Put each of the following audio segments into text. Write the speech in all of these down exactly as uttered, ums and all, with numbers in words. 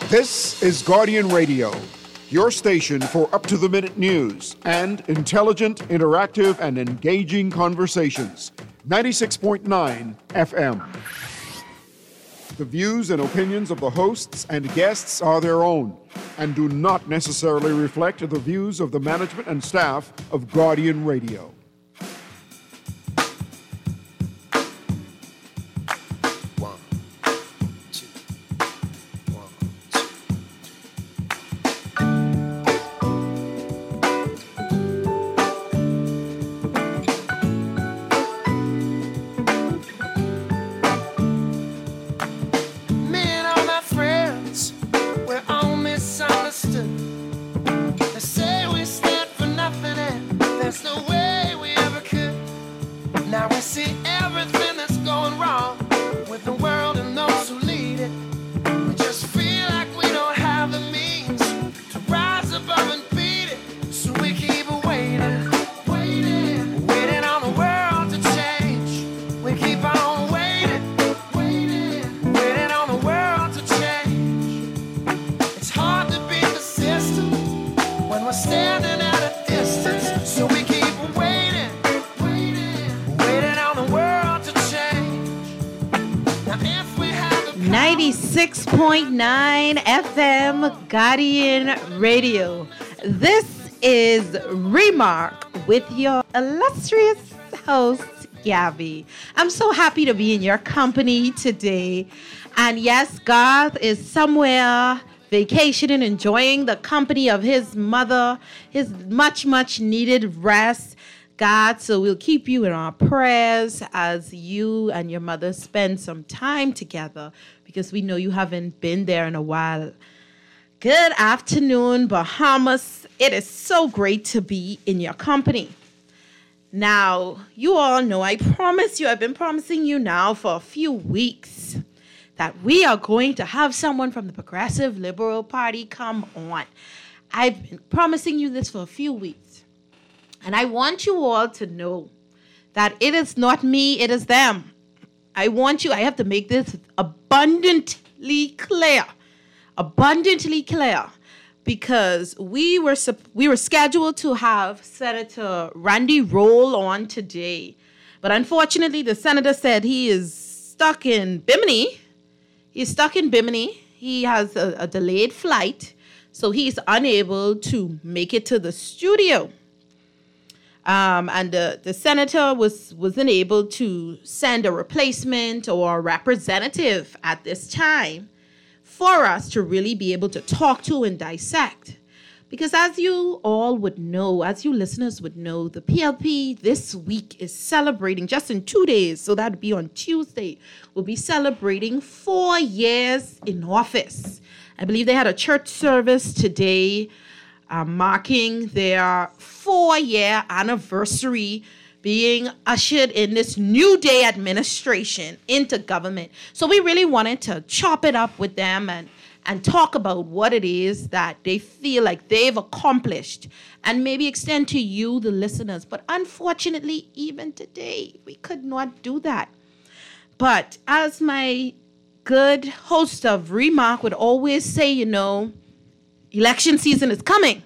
This is Guardian Radio, your station for up-to-the-minute news and intelligent, interactive, and engaging conversations. ninety-six point nine F M. The views and opinions of the hosts and guests are their own and do not necessarily reflect the views of the management and staff of Guardian Radio. ninety-six point nine F M Guardian Radio. This is Remark with your illustrious host, Gabby. I'm so happy to be in your company today. And yes, Garth is somewhere vacationing, enjoying the company of his mother, his much, much needed rest. God, so we'll keep you in our prayers as you and your mother spend some time together, because we know you haven't been there in a while. Good afternoon, Bahamas. It is so great to be in your company. Now, you all know I promise you, I've been promising you now for a few weeks that we are going to have someone from the Progressive Liberal Party come on. I've been promising you this for a few weeks. And I want you all to know that it is not me, it is them. I want you, I have to make this abundantly clear, abundantly clear, because we were we were scheduled to have Senator Randy Roll on today. But unfortunately, the senator said he is stuck in Bimini. He's stuck in Bimini. He has a, a delayed flight, so he's unable to make it to the studio. Um, and the, the senator was, wasn't able to send a replacement or a representative at this time for us to really be able to talk to and dissect. Because as you all would know, as you listeners would know, the P L P this week is celebrating, just in two days, so that would be on Tuesday, we'll be celebrating four years in office. I believe they had a church service today Uh, marking their four-year anniversary being ushered in this new day administration into government. So we really wanted to chop it up with them and, and talk about what it is that they feel like they've accomplished and maybe extend to you, the listeners. But unfortunately, even today, we could not do that. But as my good host of Remark would always say, you know, election season is coming,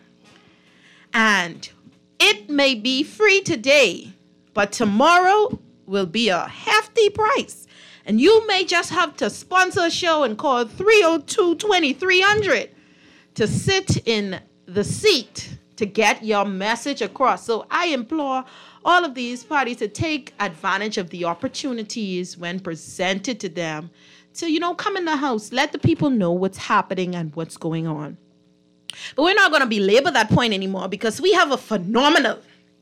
and it may be free today, but tomorrow will be a hefty price, and you may just have to sponsor a show and call three oh two, twenty-three hundred to sit in the seat to get your message across. So I implore all of these parties to take advantage of the opportunities when presented to them to, you know, come in the house, let the people know what's happening and what's going on. But we're not going to belabor that point anymore, because we have a phenomenal,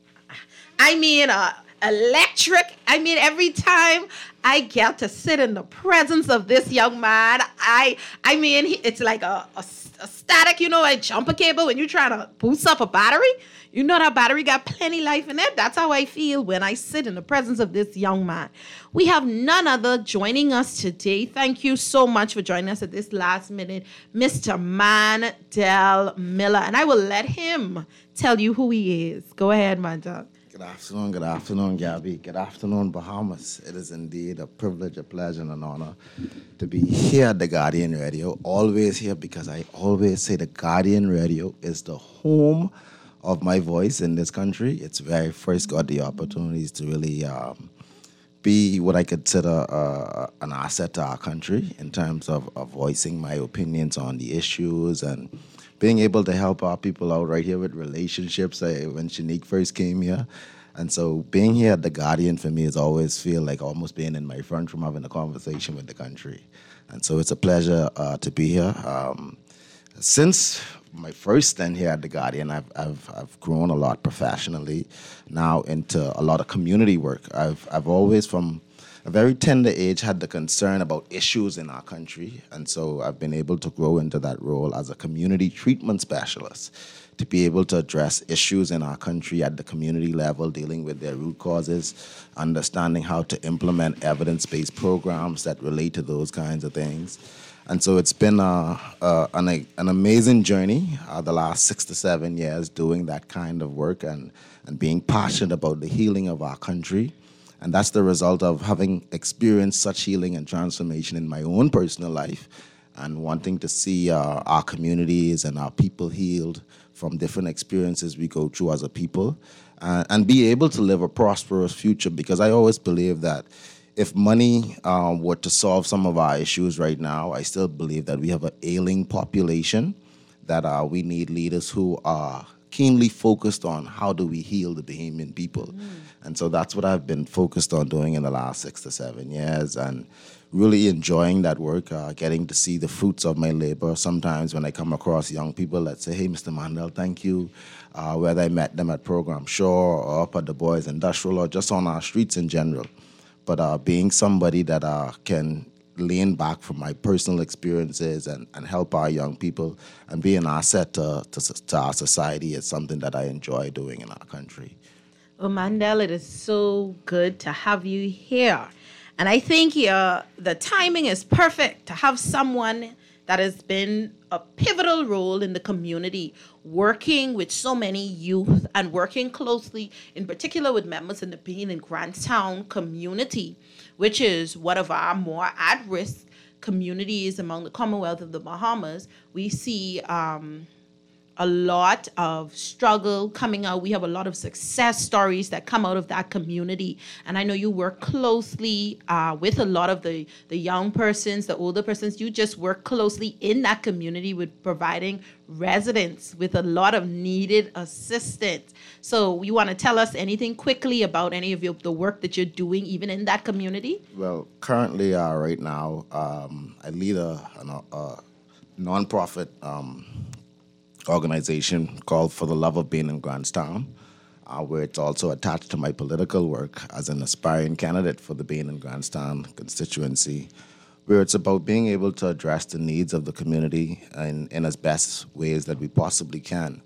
I mean, uh, electric, I mean, every time I get to sit in the presence of this young man, I I mean, he, it's like a, a, a static, you know, a jumper cable when you're trying to boost up a battery. You know that battery got plenty life in it. That's how I feel when I sit in the presence of this young man. We have none other joining us today. Thank you so much for joining us at this last minute, Mister Mandel Miller. And I will let him tell you who he is. Go ahead, Mandel. Good Good afternoon, good afternoon, Gabby. Good afternoon, Bahamas. It is indeed a privilege, a pleasure, and an honor to be here at the Guardian Radio. Always here because I always say the Guardian Radio is the home of my voice in this country. It's where I first got the opportunities to really um, be what I consider uh, an asset to our country in terms of, of voicing my opinions on the issues and being able to help our people out right here with relationships. I, when Shanique first came here. And so being here at The Guardian for me is always feel like almost being in my front room having a conversation with the country. And so it's a pleasure uh, to be here. Um, since my first stint here at The Guardian, I've, I've, I've grown a lot professionally, now into a lot of community work. I've, I've always, from a very tender age, had the concern about issues in our country, and so I've been able to grow into that role as a community treatment specialist to be able to address issues in our country at the community level, dealing with their root causes, understanding how to implement evidence-based programs that relate to those kinds of things. And so it's been uh, uh, an, an amazing journey uh, the last six to seven years doing that kind of work and, and being passionate about the healing of our country. And that's the result of having experienced such healing and transformation in my own personal life and wanting to see uh, our communities and our people healed from different experiences we go through as a people uh, and be able to live a prosperous future. Because I always believe that if money um, were to solve some of our issues right now, I still believe that we have an ailing population, that uh, we need leaders who are keenly focused on how do we heal the Bahamian people. Mm. And so that's what I've been focused on doing in the last six to seven years and really enjoying that work, uh, getting to see the fruits of my labor. Sometimes when I come across young people that say, hey, Mister Mandel, thank you, uh, whether I met them at Program Shore or up at the Boys Industrial or just on our streets in general. But uh, being somebody that uh, can lean back from my personal experiences and, and help our young people and be an asset to, to, to our society is something that I enjoy doing in our country. Well, Mandel, it is so good to have you here. And I think uh, the timing is perfect to have someone that has been a pivotal role in the community, working with so many youth and working closely, in particular with members in the Bean and Grantstown community, which is one of our more at-risk communities among the Commonwealth of the Bahamas. We see um, a lot of struggle coming out. We have a lot of success stories that come out of that community. And I know you work closely uh, with a lot of the, the young persons, the older persons. You just work closely in that community with providing residents with a lot of needed assistance. So you want to tell us anything quickly about any of your, the work that you're doing even in that community? Well, currently uh, right now, um, I lead a, a, a nonprofit um organization called For the Love of Being in Grantstown, uh, where it's also attached to my political work as an aspiring candidate for the Bean and Grantstown constituency, where it's about being able to address the needs of the community in, in as best ways that we possibly can.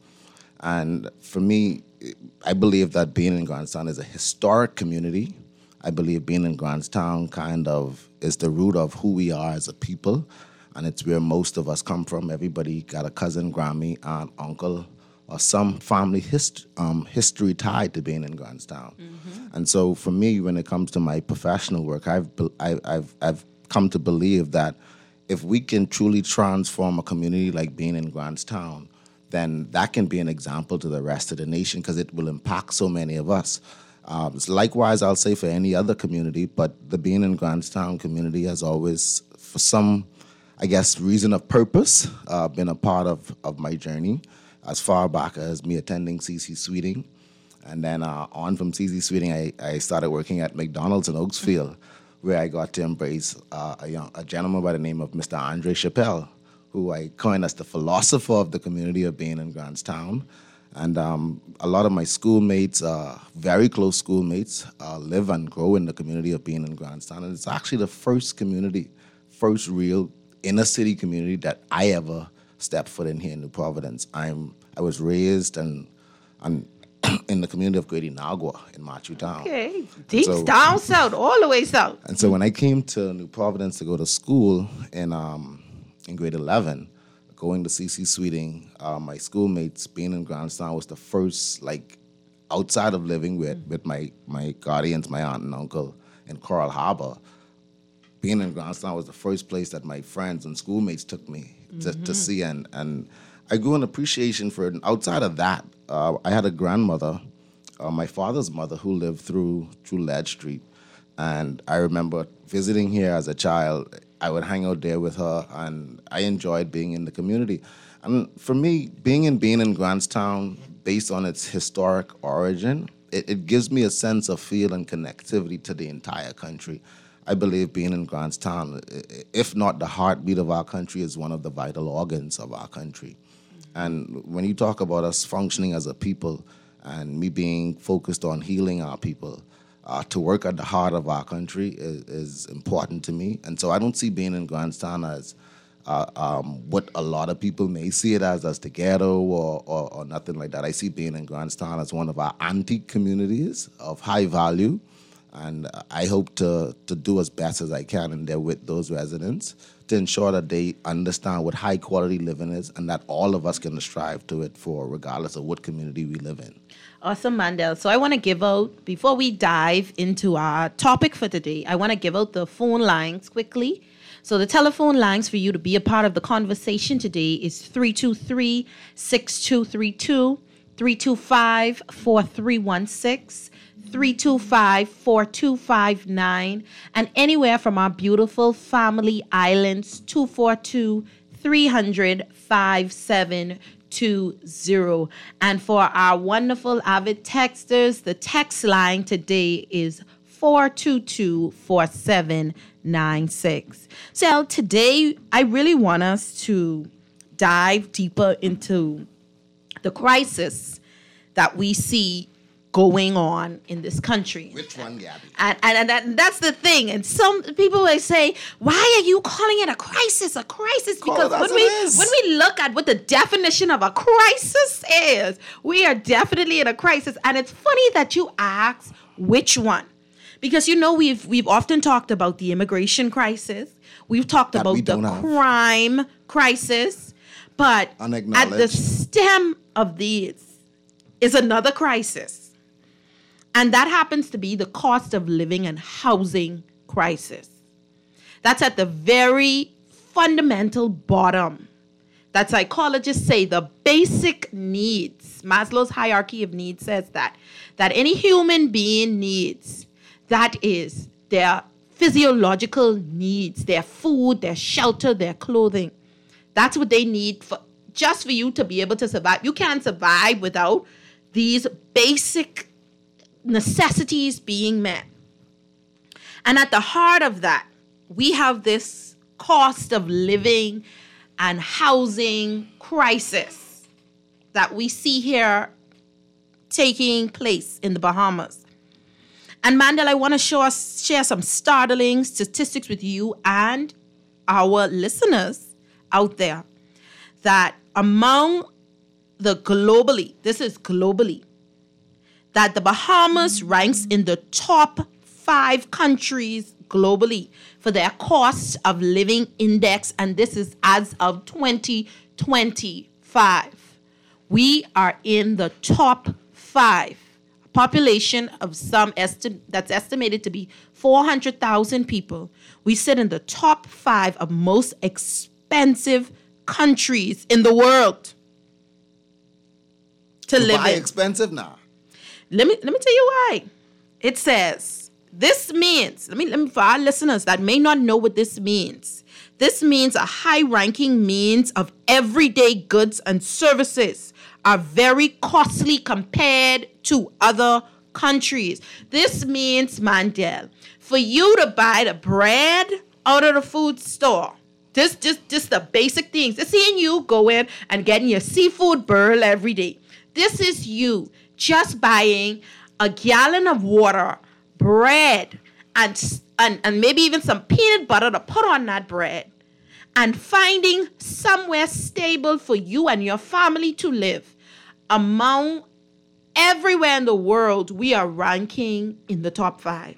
And for me, I believe that Bean and Grantstown is a historic community. I believe Bean and Grantstown kind of is the root of who we are as a people. And it's where most of us come from. Everybody got a cousin, Grammy, aunt, uncle, or some family hist- um, history tied to being in Grantstown. Mm-hmm. And so for me, when it comes to my professional work, I've, be- I, I've, I've come to believe that if we can truly transform a community like being in Grantstown, then that can be an example to the rest of the nation because it will impact so many of us. Um, likewise, I'll say for any other community, but the Bean and Grantstown community has always, for some I guess, reason of purpose, uh, been a part of, of my journey as far back as me attending C C Sweeting. And then uh, on from C C Sweeting, I, I started working at McDonald's in Oaksfield, where I got to embrace uh, a, young, a gentleman by the name of Mister Andre Chappelle, who I coined as the philosopher of the community of being in Grantstown. And um, a lot of my schoolmates, uh, very close schoolmates, uh, live and grow in the community of being in Grantstown. And it's actually the first community, first real inner city community that I ever stepped foot in here in New Providence. I'm I was raised and and in the community of Great Inagua in Machu Town. Okay, deep so, down south, all the way south. And so when I came to New Providence to go to school in um in grade eleven, going to C C Sweeting, uh, my schoolmates being in Grantstown was the first like outside of living with, mm-hmm. with my, my guardians, my aunt and uncle in Coral Harbor, being in Grantstown was the first place that my friends and schoolmates took me to, mm-hmm. to see. And, and I grew an appreciation for it. And outside of that, uh, I had a grandmother, uh, my father's mother, who lived through, through Ledge Street. And I remember visiting here as a child. I would hang out there with her, and I enjoyed being in the community. And for me, being in being in Grantstown, based on its historic origin, it, it gives me a sense of feel and connectivity to the entire country. I believe being in Grantstown, if not the heartbeat of our country, is one of the vital organs of our country. And when you talk about us functioning as a people and me being focused on healing our people, uh, to work at the heart of our country is, is important to me. And so I don't see being in Grantstown as uh, um, what a lot of people may see it as, as the ghetto or, or, or nothing like that. I see being in Grantstown as one of our antique communities of high value. And I hope to, to do as best as I can in there with those residents to ensure that they understand what high quality living is and that all of us can strive to it for regardless of what community we live in. Awesome, Mandel. So I want to give out, before we dive into our topic for today, I want to give out the phone lines quickly. So the telephone lines for you to be a part of the conversation today is three two three, six two three two, three two five, four three one six, three two five, four two five nine, and anywhere from our beautiful family islands, two four two, three hundred, five seven two zero. And for our wonderful avid texters, the text line today is four two two, four seven nine six. So today, I really want us to dive deeper into the crisis that we see going on in this country. Which one, Gabby? And, and, and, that, and that's the thing. And some people will say, why are you calling it a crisis? A crisis? Call because when we, when we look at what the definition of a crisis is, we are definitely in a crisis. And it's funny that you ask which one. Because, you know, we've we've often talked about the immigration crisis. We've talked that about the have. crime crisis. But at the stem of these is another crisis. And that happens to be the cost of living and housing crisis. That's at the very fundamental bottom. That psychologists say the basic needs. Maslow's hierarchy of needs says that. That any human being needs. That is their physiological needs, their food, their shelter, their clothing. That's what they need for just for you to be able to survive. You can't survive without these basic necessities being met. And at the heart of that, we have this cost of living and housing crisis that we see here taking place in the Bahamas. And Mandel, I want to show us, share some startling statistics with you and our listeners out there that among the globally, this is globally, that the Bahamas ranks in the top five countries globally for their cost of living index. And this is as of twenty twenty-five. We are in the top five. Population of some esti- that's estimated to be four hundred thousand people. We sit in the top five of most expensive countries in the world to Dubai live in. Expensive now. Let me let me tell you why. It says this means, let me let me for our listeners that may not know what this means. This means a high-ranking means of everyday goods and services are very costly compared to other countries. This means, Mandel, for you to buy the bread out of the food store, this just, just the basic things. This seeing you go in and getting your seafood burl every day. This is you just buying a gallon of water, bread, and, and, and maybe even some peanut butter to put on that bread, and finding somewhere stable for you and your family to live. Among everywhere in the world, we are ranking in the top five.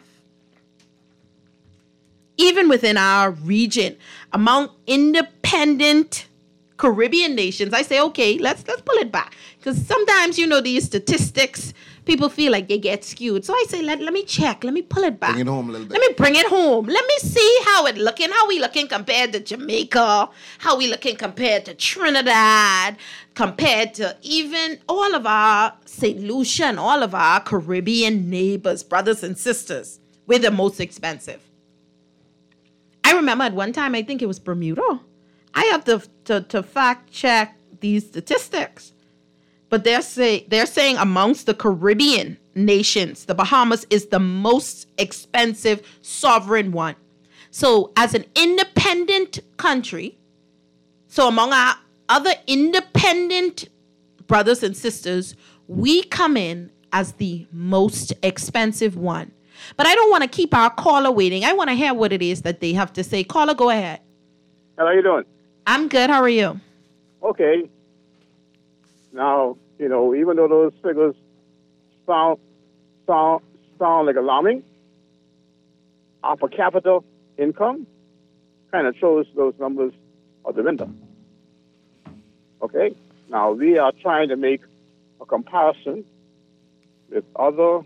Even within our region, among independent Caribbean nations, I say, okay, let's let's pull it back. Because sometimes, you know, these statistics, people feel like they get skewed. So I say, let, let me check. Let me pull it back. Bring it home a little bit. Let me bring it home. Let me see how it looking. How we looking compared to Jamaica. How we looking compared to Trinidad. Compared to even all of our Saint Lucia and all of our Caribbean neighbors, brothers and sisters. We're the most expensive. I remember at one time, I think it was Bermuda. I have to, to, to fact check these statistics. But they're, say, they're saying amongst the Caribbean nations, the Bahamas is the most expensive sovereign one. So as an independent country, so among our other independent brothers and sisters, we come in as the most expensive one. But I don't want to keep our caller waiting. I want to hear what it is that they have to say. Caller, go ahead. How are you doing? I'm good. How are you? Okay. Now, you know, even though those figures sound sound sound like alarming, our per capita income kind of shows those numbers out the window. Okay? Now, we are trying to make a comparison with other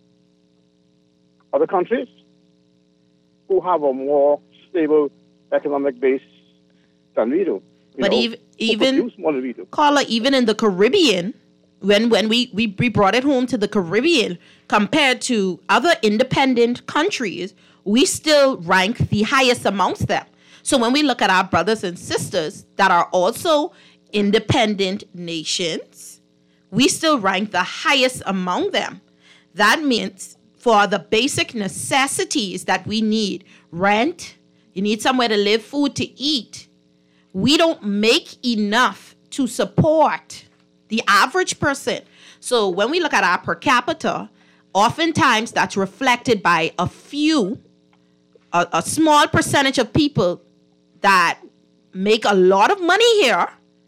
other countries who have a more stable economic base than we do. But know, even even more than we do. Carla, even in the Caribbean, when when we, we, we brought it home to the Caribbean, compared to other independent countries, we still rank the highest amongst them. So when we look at our brothers and sisters that are also independent nations, we still rank the highest among them. That means for the basic necessities that we need, rent, you need somewhere to live, food to eat, we don't make enough to support the average person. So when we look at our per capita, oftentimes that's reflected by a few, a, a small percentage of people that make a lot of money here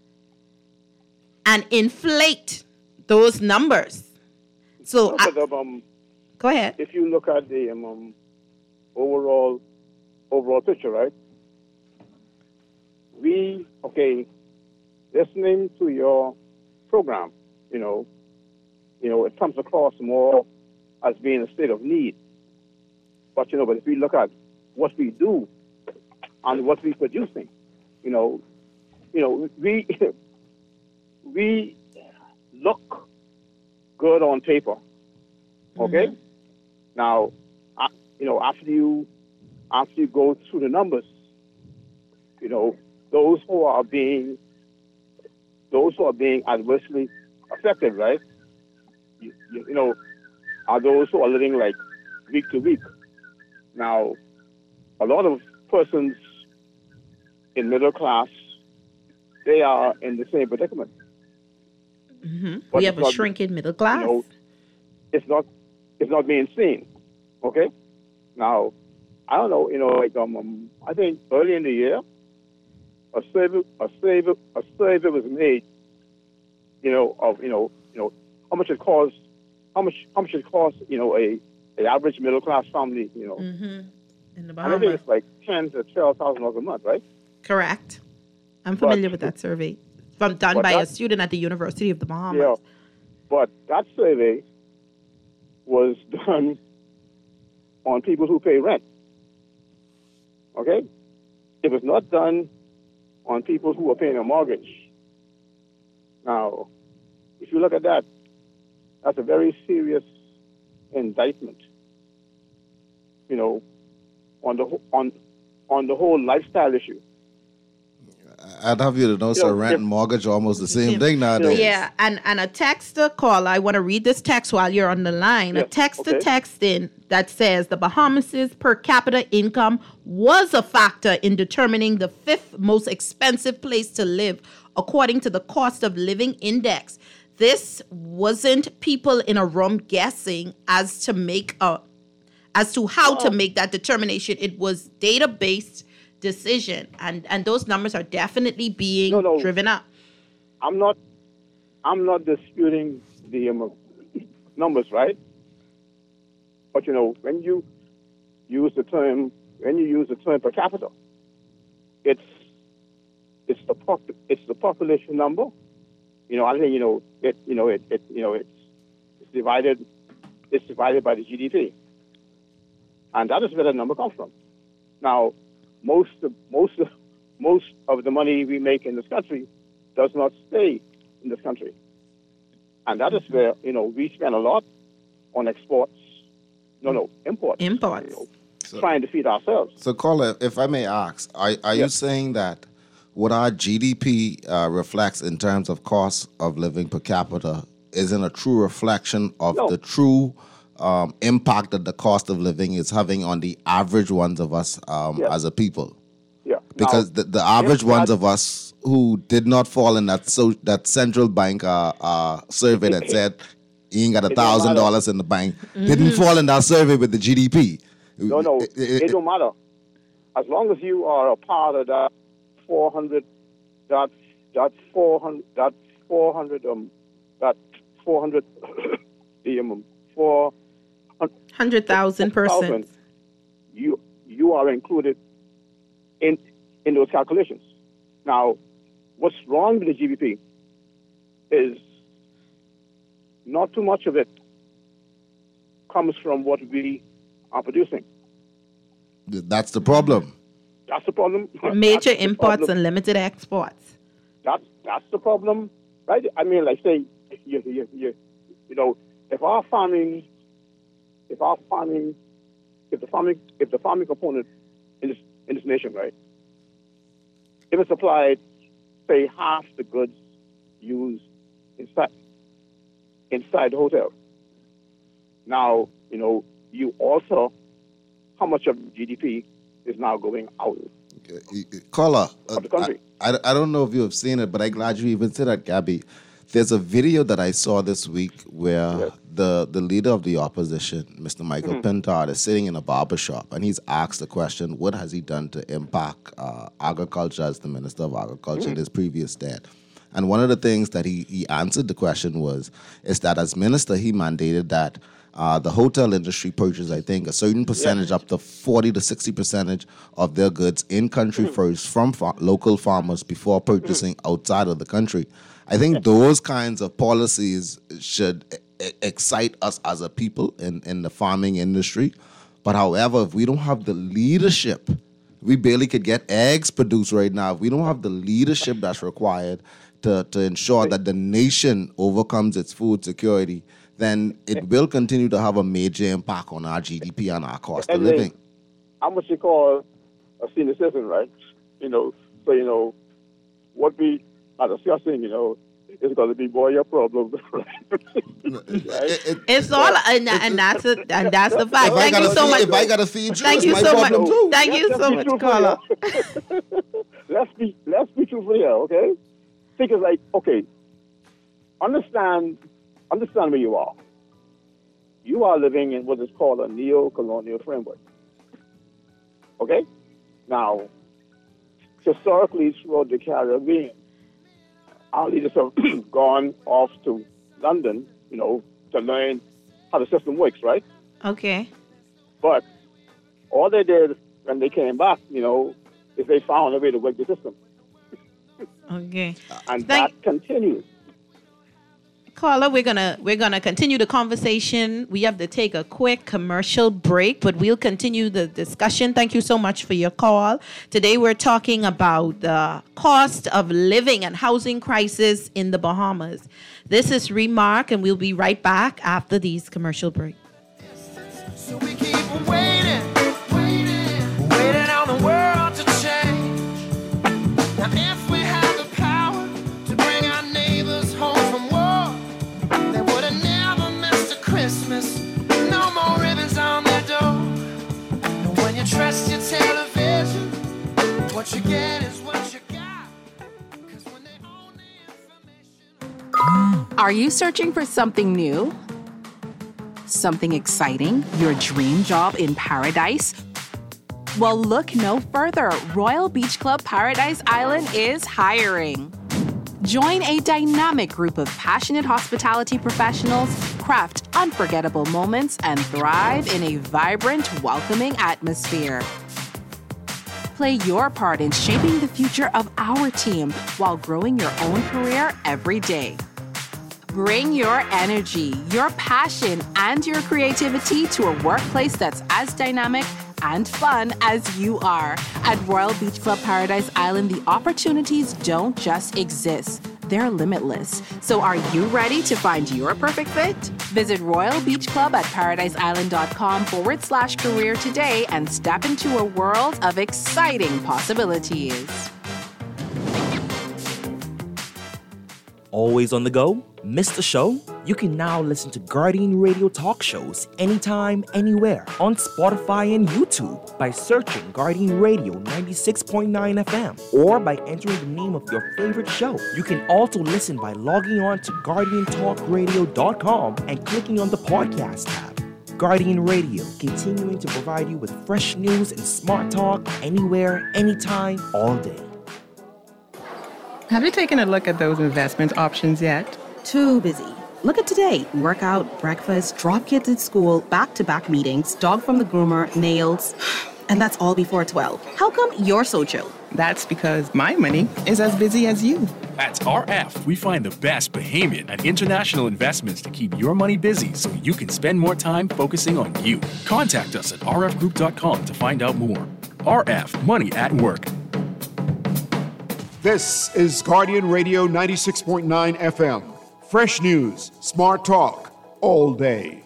and inflate those numbers. So No, I, but, um, go ahead. if you look at the um, um, overall overall picture, right? We, okay, listening to your program, you know, you know, it comes across more as being a state of need. But, you know, but if we look at what we do and what we're producing, you know, you know, we we look good on paper, okay? Mm-hmm. Now, uh, you know, after you after you go through the numbers, you know, those who are being those who are being adversely affected, right? You, you, you know, are those who are living like week to week. Now, a lot of persons in middle class, they are in the same predicament. Mm-hmm. We have a not, shrinking middle class. You know, it's not, it's not being seen. Okay. Now, I don't know. You know, like um, um I think early in the year, a survey, a survey, a survey was made. You know, of you know, you know, how much it costs, how much, how much it costs. You know, a, a average middle class family. You know, mm-hmm. in the Bahamas. And I think it's like ten to twelve thousand dollars a month, right? Correct. I'm familiar but, with that survey. From done by that, a student at the University of the Bahamas. Yeah, but that survey was done on people who pay rent. Okay? It was not done on people who are paying a mortgage. Now, if you look at that, that's a very serious indictment, you know, on the on on the whole lifestyle issue. I'd have you to know, so rent and mortgage are almost the same thing nowadays. Yeah, and, and a texter call, I want to read this text while you're on the line. Yes. A texter okay. text in that says the Bahamas' per capita income was a factor in determining the fifth most expensive place to live, according to the cost of living index. This wasn't people in a room guessing as to make a as to how oh. to make that determination. It was data-based decision, and and those numbers are definitely being no, no. driven up. I'm not I'm not disputing the um, numbers, right? But you know, when you use the term when you use the term per capita, it's it's the pop, it's the population number. You know, I think you know it. You know it. it you know it's, it's divided. It's divided by the G D P, and that is where the number comes from. Now, most of, most of, most of the money we make in this country does not stay in this country, and that is where you know we spend a lot on exports. No, no, imports. Imports. You know, So- trying to feed ourselves. So, caller, if I may ask, are, are you Yes. saying that what our G D P uh, reflects in terms of cost of living per capita isn't a true reflection of No. the true um, impact that the cost of living is having on the average ones of us um, Yes. as a people? Yeah, Because now, the, the average if ones that- of us who did not fall in that so that central bank uh, uh, survey that said you ain't got a It don't thousand matter. dollars in the bank didn't fall in that survey with the G D P. No, no, It- it, it- don't matter. As long as you are a part of that four hundred, that that four hundred, that four hundred, um, that four hundred, the um, four one hundred thousand person. thousand, you you are included in in those calculations. Now, what's wrong with the G D P is not too much of it comes from what we are producing. That's the problem. That's the problem. Major That's the imports problem. and limited exports. That's that's the problem, right? I mean, like say, you you you, you know, if our farming, if our farming, if the farming, if the farming component in this in this nation, right, if it supplied, say, half the goods used inside inside the hotel. Now, you know, you also, how much of G D P is now going out? Caller, uh, Of the country. I, I, I don't know if you have seen it, but I'm glad you even said that, Gabby. There's a video that I saw this week where Yes. the, the leader of the opposition, Mister Michael Mm-hmm. Pintard, is sitting in a barber shop, and he's asked the question, what has he done to impact uh, agriculture as the Minister of Agriculture Mm-hmm. in his previous stint? And one of the things that he, he answered the question was, is that as minister, he mandated that uh, the hotel industry purchase, I think, a certain percentage, up to forty to sixty percentage of their goods in country Mm-hmm. first from fa- local farmers before purchasing outside of the country. I think those kinds of policies should e- excite us as a people in, in the farming industry. But however, if we don't have the leadership, we barely could get eggs produced right now. If we don't have the leadership that's required to, to ensure that the nation overcomes its food security, then it will continue to have a major impact on our G D P and our cost of And then- living. How much you call a senior citizen, right? You know, so you know what we are discussing. You know, is going to be more your problem. Right? It- it- It's all, and, and that's a, and that's the fact. if I Thank you gotta so feed- much. If I got to feed you, Thank it's you my so much. problem too. Thank you Let's so be much, truthful caller. here. let's be let's be truthful here, okay? Think it's like, okay, understand understand where you are. You are living in what is called a neo-colonial framework. Okay? Now, historically throughout the Caribbean, our leaders have gone off to London, you know, to learn how the system works, right? Okay. But all they did when they came back, you know, is they found a way to work the system. Okay. And Thank- that continues. Caller, we're gonna we're gonna continue the conversation. We have to take a quick commercial break, but we'll continue the discussion. Thank you so much for your call. Today we're talking about the cost of living and housing crisis in the Bahamas. This is Remark, and we'll be right back after these commercial breaks. So we keep waiting, waiting, waiting on the world to change. Now if we had the power to bring our neighbors home from war, they would have never missed a Christmas. No more ribbons on their door. And when you trust your television, what you get is what you got. 'Cause when they own the information. Are you searching for something new? Something exciting? Your dream job in paradise? Well, look no further. Royal Beach Club Paradise Island is hiring. Join a dynamic group of passionate hospitality professionals, craft unforgettable moments, and thrive in a vibrant, welcoming atmosphere. play your part in shaping the future of our team while growing your own career every day. Bring your energy, your passion, and your creativity to a workplace that's as dynamic and fun as you are. At Royal Beach Club Paradise Island, the opportunities don't just exist. They're limitless. So are you ready to find your perfect fit? Visit Royal Beach Club at paradiseisland.com forward slash career today and step into a world of exciting possibilities. Always on the go? Missed the show? You can now listen to Guardian Radio talk shows anytime, anywhere on Spotify and YouTube by searching Guardian Radio ninety-six point nine F M or by entering the name of your favorite show. You can also listen by logging on to guardian talk radio dot com and clicking on the podcast tab. Guardian Radio, continuing to provide you with fresh news and smart talk anywhere, anytime, all day. Have you taken a look at those investment options yet? Too busy. Look at today. Workout, breakfast, drop kids at school, back-to-back meetings, dog from the groomer, nails. And that's all before twelve. How come you're so chill? That's because my money is as busy as you. At R F, we find the best Bahamian and international investments to keep your money busy so you can spend more time focusing on you. Contact us at r f group dot com to find out more. R F, money at work. This is Guardian Radio ninety-six point nine F M. Fresh news, smart talk, all day.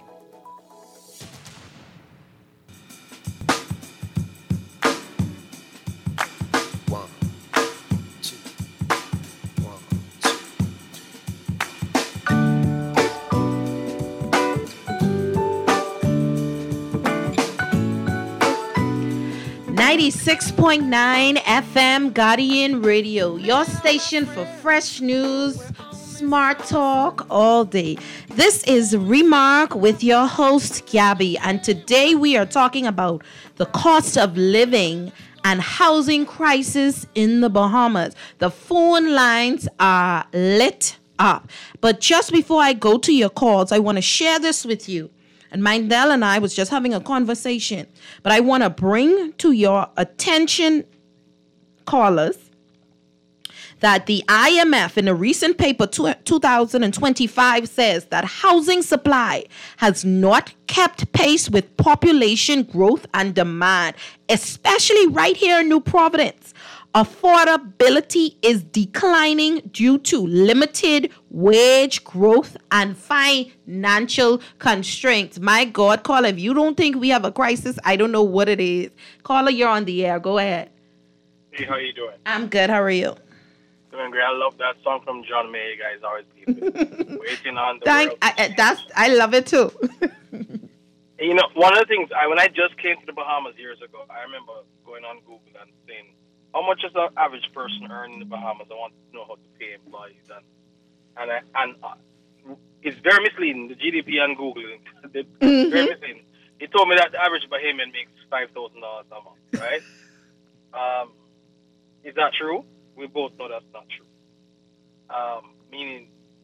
ninety-six point nine F M Guardian Radio, your station for fresh news, smart talk all day. This is Remark with your host, Gabby, and today we are talking about the cost of living and housing crisis in the Bahamas. The phone lines are lit up. But just before I go to your calls, I want to share this with you. And Mindell and I was just having a conversation, but I want to bring to your attention, callers, that the I M F in a recent paper two thousand twenty-five says that housing supply has not kept pace with population growth and demand, especially right here in New Providence. Affordability is declining due to limited wage growth and financial constraints. My God, caller, if you don't think we have a crisis, I don't know what it is. Caller, you're on the air. Go ahead. Hey, how you doing? I'm good. How are you? Doing great. I love that song from John Mayer. You guys always keep it. Waiting on the Thank, world. I, I- that's, I love it too. You know, one of the things, I, when I just came to the Bahamas years ago, I remember going on Google and saying, how much does an average person earn in the Bahamas? I want to know how to pay employees. And and, I, and uh, it's very misleading, the G D P on Google. It's Mm-hmm. very misleading. He told me that the average Bahamian makes five thousand dollars a month, right? um, is that true? We both know that's not true. Um, meaning,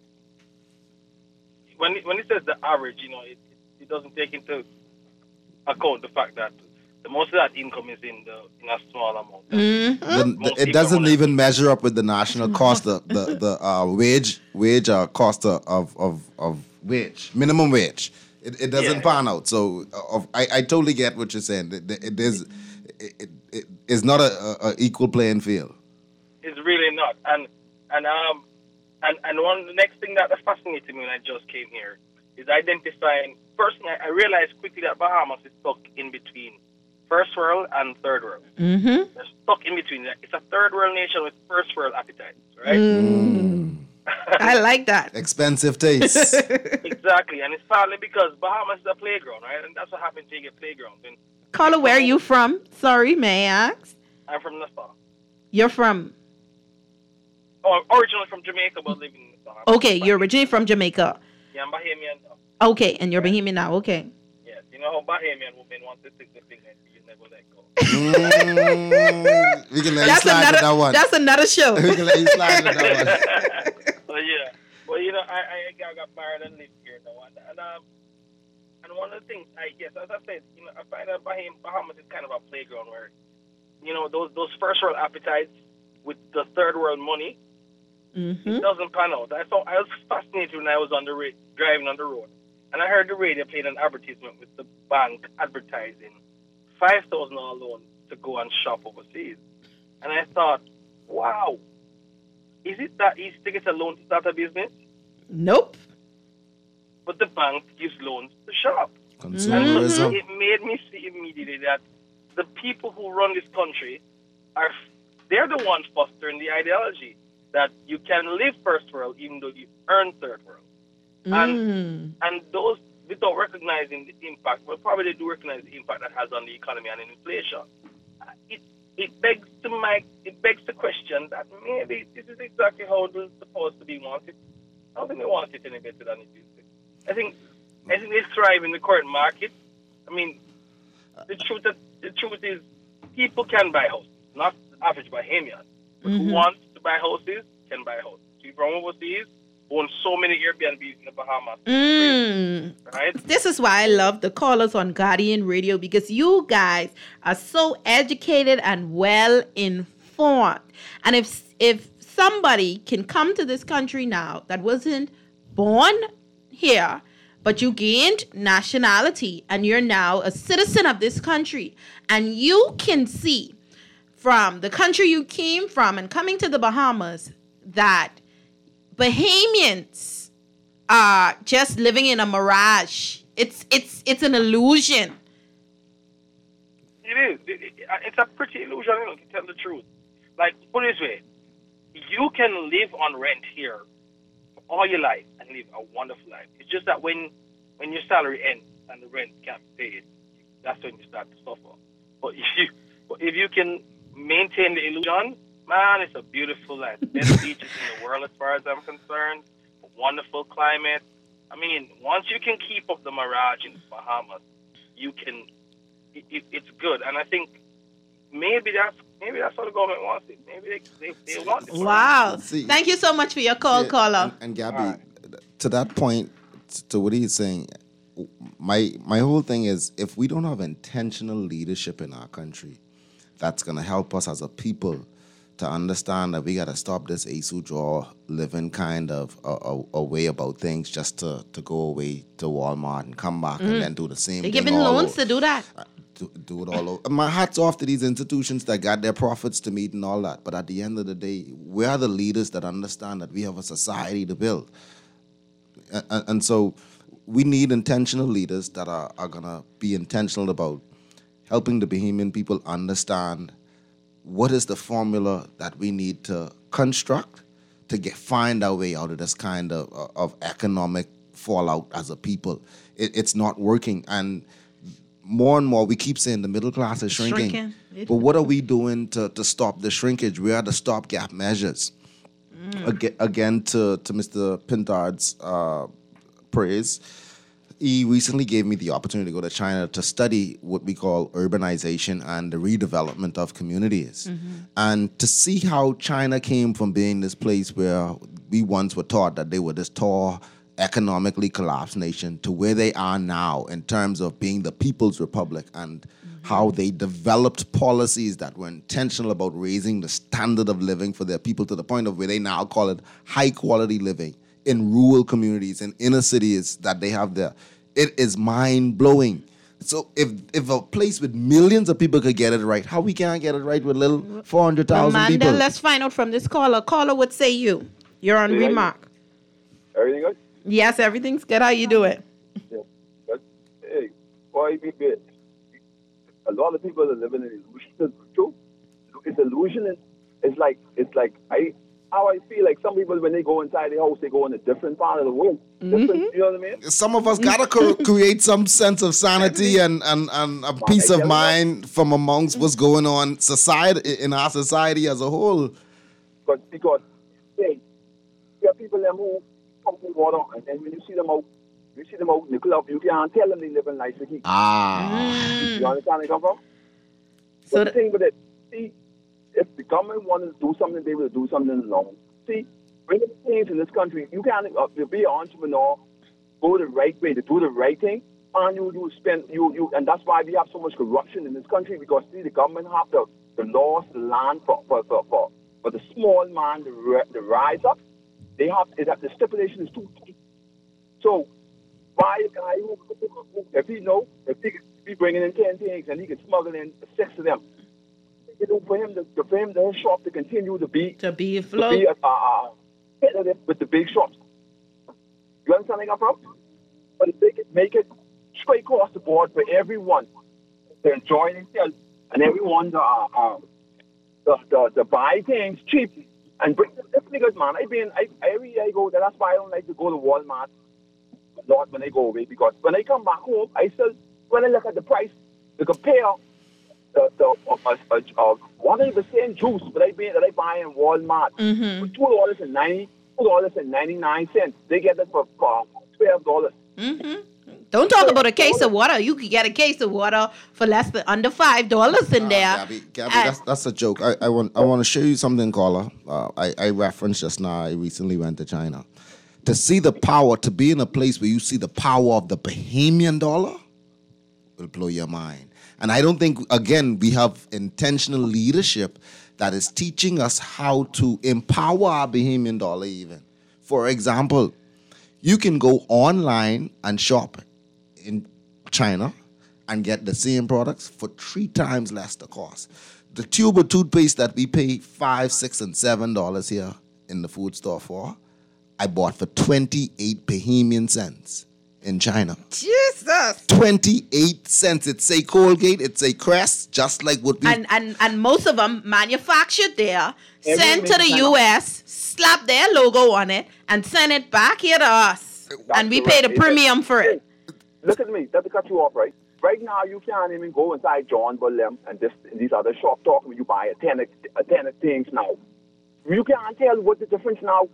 when it, when it says the average, you know, it, it doesn't take into account the fact that the most of that income is in the in a small amount. Mm-hmm. The- Most it people doesn't wanna- even measure up with the national cost, the the, the uh, wage wage uh, cost of, of of wage, minimum wage. It, it doesn't Yeah. pan out. So uh, of, I, I totally get what you're saying. It, it is it, it, it is not a, a, a equal playing field. It's really not. And and um and and one the next thing that fascinated me when I just came here is identifying. First thing I, I realized quickly that Bahamas is stuck in between first world and third world. Mm-hmm. They're stuck in between. It's a third world nation with first world appetites, right? Mm. I like that. Expensive taste. Exactly, and it's partly because Bahamas is a playground, right? And that's what happens to you get playgrounds. And Caller, where are you from? Sorry, may I ask? I'm from Nassau. You're from... Oh, I'm originally from Jamaica, but living in Nassau. I'm Okay, you're originally from Jamaica. Yeah, I'm Bahamian. now. Okay, and you're Bahamian now. Okay. Yes, you know how Bahamian women want to stick the finger and you never let go. Mm, we can let you That's slide another, with that one. that's another show. We can let you slide with that one. So yeah, well, you know, I, I got married and lived here now, and and, um, and one of the things, I guess, as I said, you know, I find that Baham- Bahamas is kind of a playground where you know, those those first world appetites with the third world money, Mm-hmm. it doesn't pan out. I thought I was fascinated when I was on the ra- driving on the road, and I heard the radio played an advertisement with the bank advertising five thousand dollar loan to go and shop overseas, and I thought, wow, is it that easy to get a loan to start a business? Nope. But the bank gives loans to shop. Consumerism. And it made me see immediately that the people who run this country are, they're the ones fostering the ideology that you can live first world even though you earn third world. And Mm. and those, without recognizing the impact, well, probably they do recognize the impact that has on the economy and inflation. Uh, It it begs to my, it begs the question that maybe this is exactly how it was supposed to be wanted. I don't think they want it any better than it is. I think I think they thrive in the current market. I mean, the truth that the truth is, people can buy houses, not the average Bahamian. But Mhm. who wants to buy houses can buy houses. People from overseas own so many Airbnbs in the Bahamas, Mm. right? This is why I love the callers on Guardian Radio, because you guys are so educated and well informed. And if if somebody can come to this country now that wasn't born here, but you gained nationality and you're now a citizen of this country, and you can see from the country you came from and coming to the Bahamas that Bahamians are just living in a mirage. It's it's it's an illusion. It is. It, it, it's a pretty illusion, you know, to tell the truth. Like, put it this way, you can live on rent here for all your life and live a wonderful life. It's just that when when your salary ends and the rent can't be paid, that's when you start to suffer. But if you, but if you can maintain the illusion, man, it's a beautiful life. Best beaches in the world as far as I'm concerned. A wonderful climate. I mean, once you can keep up the mirage in the Bahamas, you can, it, it, it's good. And I think maybe that's maybe that's what the government wants it. Maybe they, they, they want it. Wow. See- Thank you so much for your call, Yeah, caller. And, and Gabby, to that point, to what he's saying, my my whole thing is, if we don't have intentional leadership in our country, that's gonna help us as a people to understand that we gotta stop this Asu draw living kind of a, a, a way about things, just to, to go away to Walmart and come back Mm. and then do the same They're thing. giving all loans over. to do that. do, do it all over. My hat's off to these institutions that got their profits to meet and all that. But at the end of the day, we are the leaders that understand that we have a society to build. And, and so we need intentional leaders that are, are going to be intentional about helping the Bahamian people understand what is the formula that we need to construct to get find our way out of this kind of, of economic fallout as a people. It, it's not working. And more and more, we keep saying the middle class is shrinking. Shrinking. But what are we doing to, to stop the shrinkage? We are the stopgap measures. Mm. Again, again to, to Mister Pintard's uh, praise, he recently gave me the opportunity to go to China to study what we call urbanization and the redevelopment of communities. Mm-hmm. And to see how China came from being this place where we once were taught that they were this tall, economically collapsed nation to where they are now in terms of being the People's Republic, and mm-hmm. how they developed policies that were intentional about raising the standard of living for their people to the point of where they now call it high quality living in rural communities and inner cities that they have there. It is mind blowing. So if if a place with millions of people could get it right, how we can't get it right with little four hundred thousand Amanda, people? let's find out from this caller. Caller, what say you? You're on Yeah, Remark. Everything good? Yes, everything's good. How you doing? Yeah. But, hey, why be bit? A lot of people are living in illusion. True. It's illusion. It's, it's like it's like I how I feel like some people when they go inside the house, they go in a different part of the world. Different, Mm-hmm. you know what I mean? Some of us gotta cre- create some sense of sanity and, and, and a peace of mind from amongst what's going on society in our society as a whole. But because hey, there are people them who pump in water, and then when you see them out, you see them out in the club, you can't tell them they live in life. Ah. You understand where I come from? So the thing with it, see, if the government wants to do something, they will do something long. See, when it change in this country, you can't uh, you be an entrepreneur, go the right way, to do the right thing, and you you spend you you, and that's why we have so much corruption in this country, because see, the government have to the laws, the land for for for, for, for the small man to, ri- to rise up. They have it, the stipulation is too tight. So why a guy who, who if he know if he be bringing in ten things and he can smuggle in six of them, you know, for him to, for him the shop to continue to be to be afloat, to be uh, uh, competitive with the big shops. You understand where I'm from? But if they can make it straight across the board for everyone to enjoy themselves and everyone to, uh, uh, to, to, to buy things cheap and bring them. It's because, man, I been, I, every year I go there. That's why I don't like to go to Walmart a lot when I go away, because when I come back home, I still, when I look at the price, to compare the, the uh, uh, uh, one hundred percent juice that I, buy, that I buy in Walmart Mm-hmm. for two dollars and ninety two dollars and ninety-nine cents. They get it for, for twelve dollars. Mm-hmm. Don't talk about a case of water. You could get a case of water for less than under five dollars in there. Gabby, Gabby, that's, that's a joke. I, I want I want to show you something, caller. Uh, I, I referenced just now. I recently went to China. To see the power, to be in a place where you see the power of the Bahamian dollar will blow your mind. And I don't think, again, we have intentional leadership that is teaching us how to empower our Bahamian dollar even. For example, you can go online and shop in China and get the same products for three times less the cost. The tube of toothpaste that we pay five, six, and seven dollars here in the food store for, I bought for twenty-eight Bahamian cents in China. Jesus. twenty-eight cents. It's a Colgate, it's a Crest, just like what we... And, and, and most of them manufactured there, Everyone sent to the makes U S, slap their logo on it, and send it back here to us. And we pay the premium for it. Look at me. Let me cut you off, right? Right now, you can't even go inside John Bullem and this, these other shop talk where you buy a ten, a ten of things now. You can't tell what the difference now.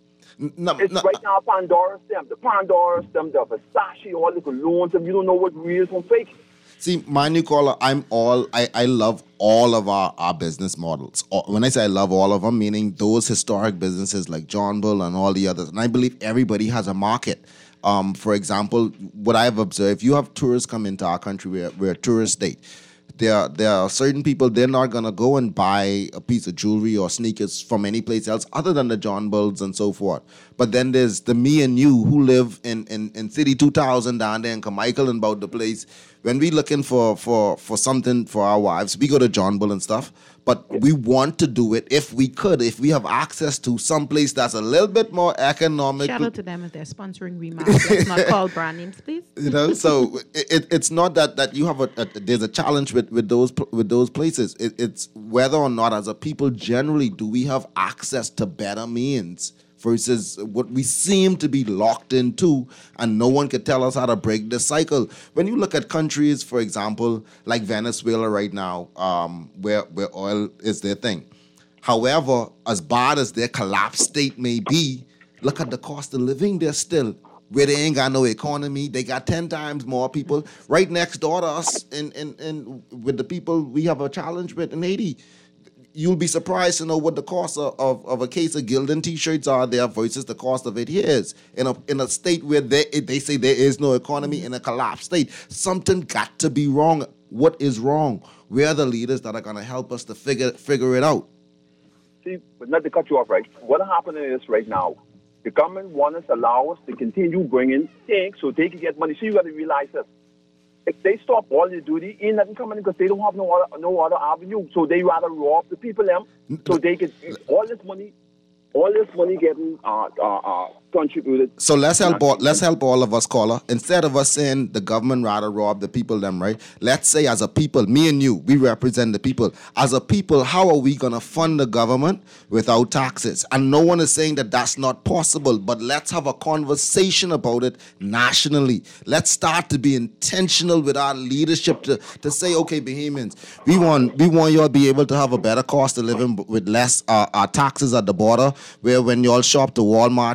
No, it's no, right now Pandora's them, the Pandora's them, the Versace, all the colognes, them. You don't know what real from fake. See, my new caller, I'm all, I, I love all of our, our business models. All- When I say I love all of them, meaning those historic businesses like John Bull and all the others. And I believe everybody has a market. Um, for example, what I've observed, you have tourists come into our country, we're, we're a tourist state. There, there are certain people, they're not going to go and buy a piece of jewelry or sneakers from any place else other than the John Bulls and so forth. But then there's the me and you who live in, in, in City two thousand down there in Carmichael and about the place. When we looking for, for, for something for our wives, we go to John Bull and stuff. But we want to do it if we could, if we have access to some place that's a little bit more economical. Shout out to them if they're sponsoring remarks. Let's not call brand names, please. You know, so it, it's not that, that you have a, a there's a challenge with, with those with those places. It, it's whether or not, as a people generally, do we have access to better means versus what we seem to be locked into, and no one could tell us how to break the cycle. When you look at countries, for example, like Venezuela right now, um, where where oil is their thing. However, as bad as their collapsed state may be, look at the cost of living there still. Where they ain't got no economy, they got ten times more people. Right next door to us, in, in, in with the people we have a challenge with in Haiti, you'll be surprised to know what the cost of, of, of a case of Gildan T-shirts are there versus the cost of it here is. In a in a state where they they say there is no economy, in a collapsed state, something got to be wrong. What is wrong? Where are the leaders that are going to help us to figure figure it out? See, but not to cut you off, right? What happening is right now, the government wants us to allow us to continue bringing things so they can get money. So you got to realize this. If they stop all the duty, ain't nothing coming in because they don't have no other, no other avenue. So they rather rob the people them so they can all this money, all this money getting uh, uh, uh, contributed. So let's help all, let's help all of us, caller. Instead of us saying the government rather rob the people them, right? Let's say as a people, me and you, we represent the people. As a people, how are we going to fund the government without taxes? And no one is saying that that's not possible, but let's have a conversation about it nationally. Let's start to be intentional with our leadership to, to say, okay, Bahamians, we want we want you all to be able to have a better cost of living with less uh, uh, taxes at the border, where when y'all shop to Walmart, y'all ain't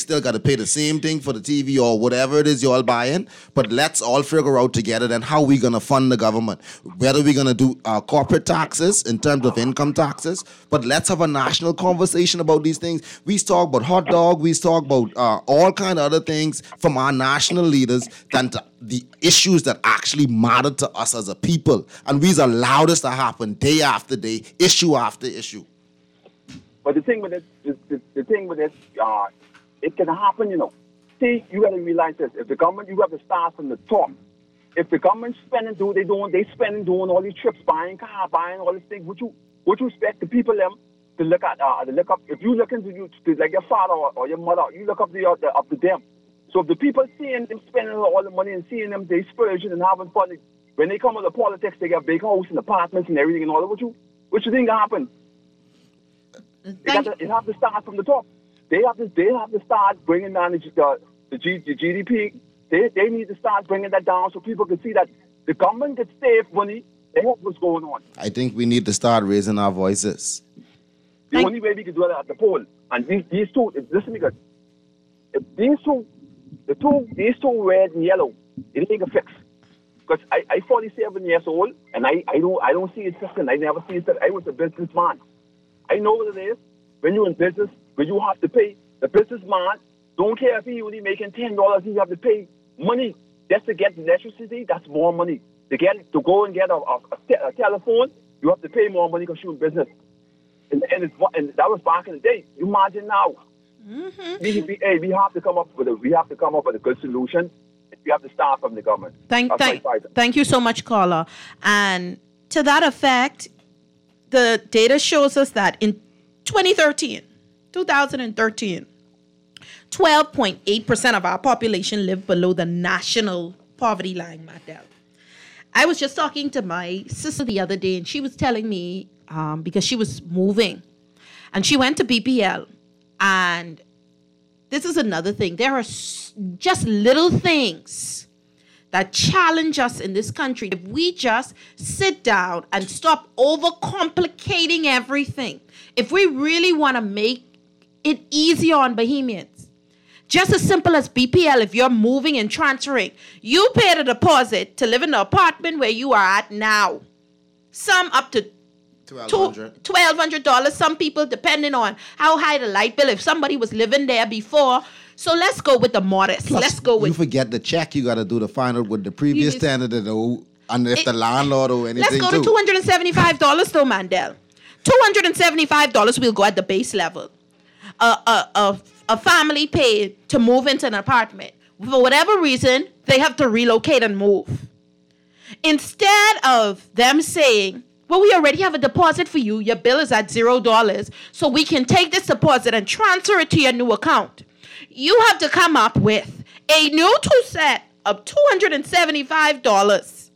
still got to pay the same thing for the T V or whatever it is you all buying. But let's all figure out together then how we going to fund the government. Whether we're going to do uh, corporate taxes in terms of income taxes, but let's have a national conversation about these things. We talk about hot dog, we talk about uh, all kind of other things from our national leaders than to the issues that actually matter to us as a people. And we's allowed this to happen day after day, issue after issue. But the thing with it, the, the, the thing with it, uh, it can happen, you know. See, you got to realize this. If the government, you have to start from the top. If the government spending, do they doing, they spending doing all these trips, buying car, buying all these things. Would you, would you expect the people them to look at, uh, to look up? If you look into you, to, like your father or, or your mother, you look up to, your, the, up to them. So if the people seeing them spending all the money and seeing them, they splurging and having fun, when they come to the politics, they got big house and apartments and everything and all that. What you, what you think happen? It, got to, it have to start from the top. They have to, they have to start bringing down the, the, the, G, the G D P. They, they need to start bringing that down so people can see that the government can save money. They have what's going on. I think we need to start raising our voices. The Thank only way we can do that at the poll. And these, these two, listen because if these two, the two, these two red and yellow, it ain't a fix. Because I, I forty-seven years old and I, I don't I don't see it fixing. I never see it. I was a businessman. I know what it is. When you're in business, when you have to pay, the businessman, don't care if he only making ten dollars, he have to pay money just to get electricity, that's more money. To get to go and get a, a, a telephone, you have to pay more money because you're in business. And, and, it's, and that was back in the day. You imagine now. Mm-hmm. We, we, hey, we have to come up with a we have to come up with a good solution. We have to start from the government. Thank, thank, thank you so much, caller. And to that effect, the data shows us that in twenty thirteen, twenty thirteen, twelve point eight percent of our population lived below the national poverty line, Maddell. I was just talking to my sister the other day, and she was telling me, um, because she was moving, and she went to B P L, and this is another thing. There are just little things that challenge us in this country. If we just sit down and stop overcomplicating everything, if we really want to make it easier on Bahamians, just as simple as B P L, if you're moving and transferring, you pay the deposit to live in the apartment where you are at now. Some up to twelve hundred dollars. Some people, depending on how high the light bill, if somebody was living there before. So let's go with the modest. Plus, let's go with... You forget the check you got to do to find out what the previous You- tenant did, or- and if It- the landlord or anything Let's go too. to two hundred seventy-five dollars though, Mandel. two hundred seventy-five dollars will go at the base level. A, a, a, a family paid to move into an apartment. For whatever reason, they have to relocate and move. Instead of them saying, well, we already have a deposit for you. Your bill is at zero dollars. So we can take this deposit and transfer it to your new account. You have to come up with a new two set of two hundred seventy-five dollars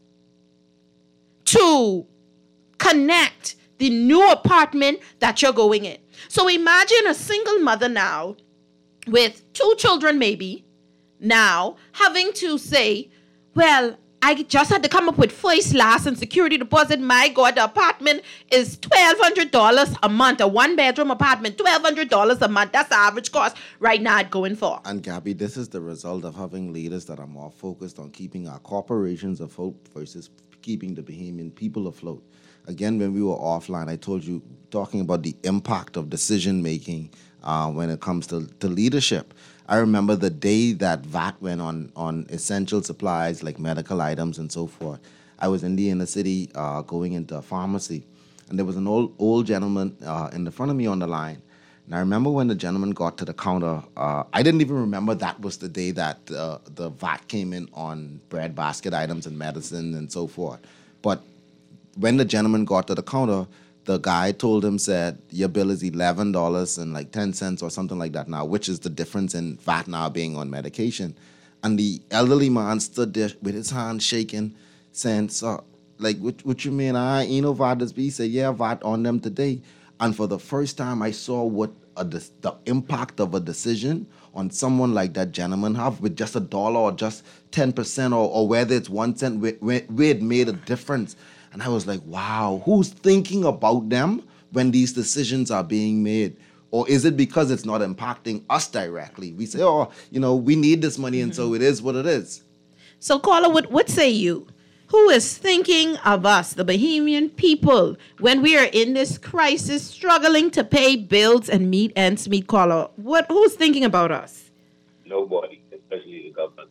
to connect the new apartment that you're going in. So imagine a single mother now with two children maybe now having to say, well, I just had to come up with first, last, and security deposit. My God, the apartment is twelve hundred dollars a month. A one-bedroom apartment, twelve hundred dollars a month. That's the average cost right now at going for. And Gabby, this is the result of having leaders that are more focused on keeping our corporations afloat versus keeping the Bahamian people afloat. Again, when we were offline, I told you, talking about the impact of decision-making uh, when it comes to, to leadership. I remember the day that V A T went on, on essential supplies like medical items and so forth. I was in the inner city uh, going into a pharmacy, and there was an old old gentleman uh, in the front of me on the line. And I remember when the gentleman got to the counter, uh, I didn't even remember that was the day that uh, the V A T came in on bread basket items and medicine and so forth. But when the gentleman got to the counter, the guy told him, said, your bill is eleven dollars and like ten cents or something like that now, which is the difference in V A T now being on medication. And the elderly man stood there with his hand shaking, saying, so, like, what, what you mean? I ain't no V A T this be? He said, yeah, V A T on them today. And for the first time, I saw what a, the impact of a decision on someone like that gentleman have with just a dollar or just ten percent or, or whether it's one cent, where, where, where it made a difference. And I was like, wow, who's thinking about them when these decisions are being made? Or is it because it's not impacting us directly? We say, oh, you know, we need this money, and so it is what it is. So, caller, what, what say you? Who is thinking of us, the Bahamian people, when we are in this crisis, struggling to pay bills and meet ends meet? Caller, what? Who's thinking about us? Nobody, especially the government.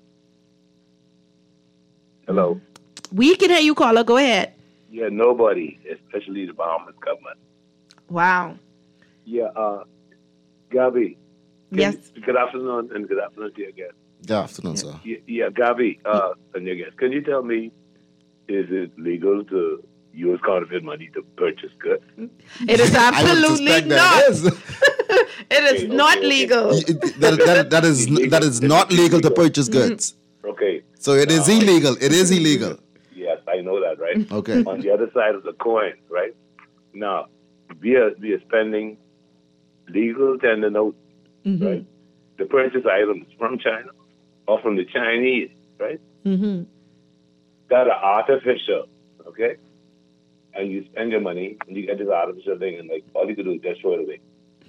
Hello? We can hear you, caller. Go ahead. Yeah, nobody, especially the Bahamas government. Wow. Yeah, uh, Gabi. Yes. Good afternoon, and good afternoon to you again. Good afternoon, sir. Yeah, yeah Gabi, uh, and you guys, can you tell me, is it legal to use counterfeit money to purchase goods? It is absolutely not. It is, it is okay, not okay, legal. okay. that, that, that, is, that is not legal to purchase goods. Okay. So it is illegal. It is illegal. Yes, I know that, right? Okay. On the other side of the coin, right? Now, we are, we are spending legal tender notes, Mm-hmm. right, to purchase items from China or from the Chinese, right, Mm-hmm. that are artificial, okay? And you spend your money and you get this artificial thing, and like all you can do is just throw it away.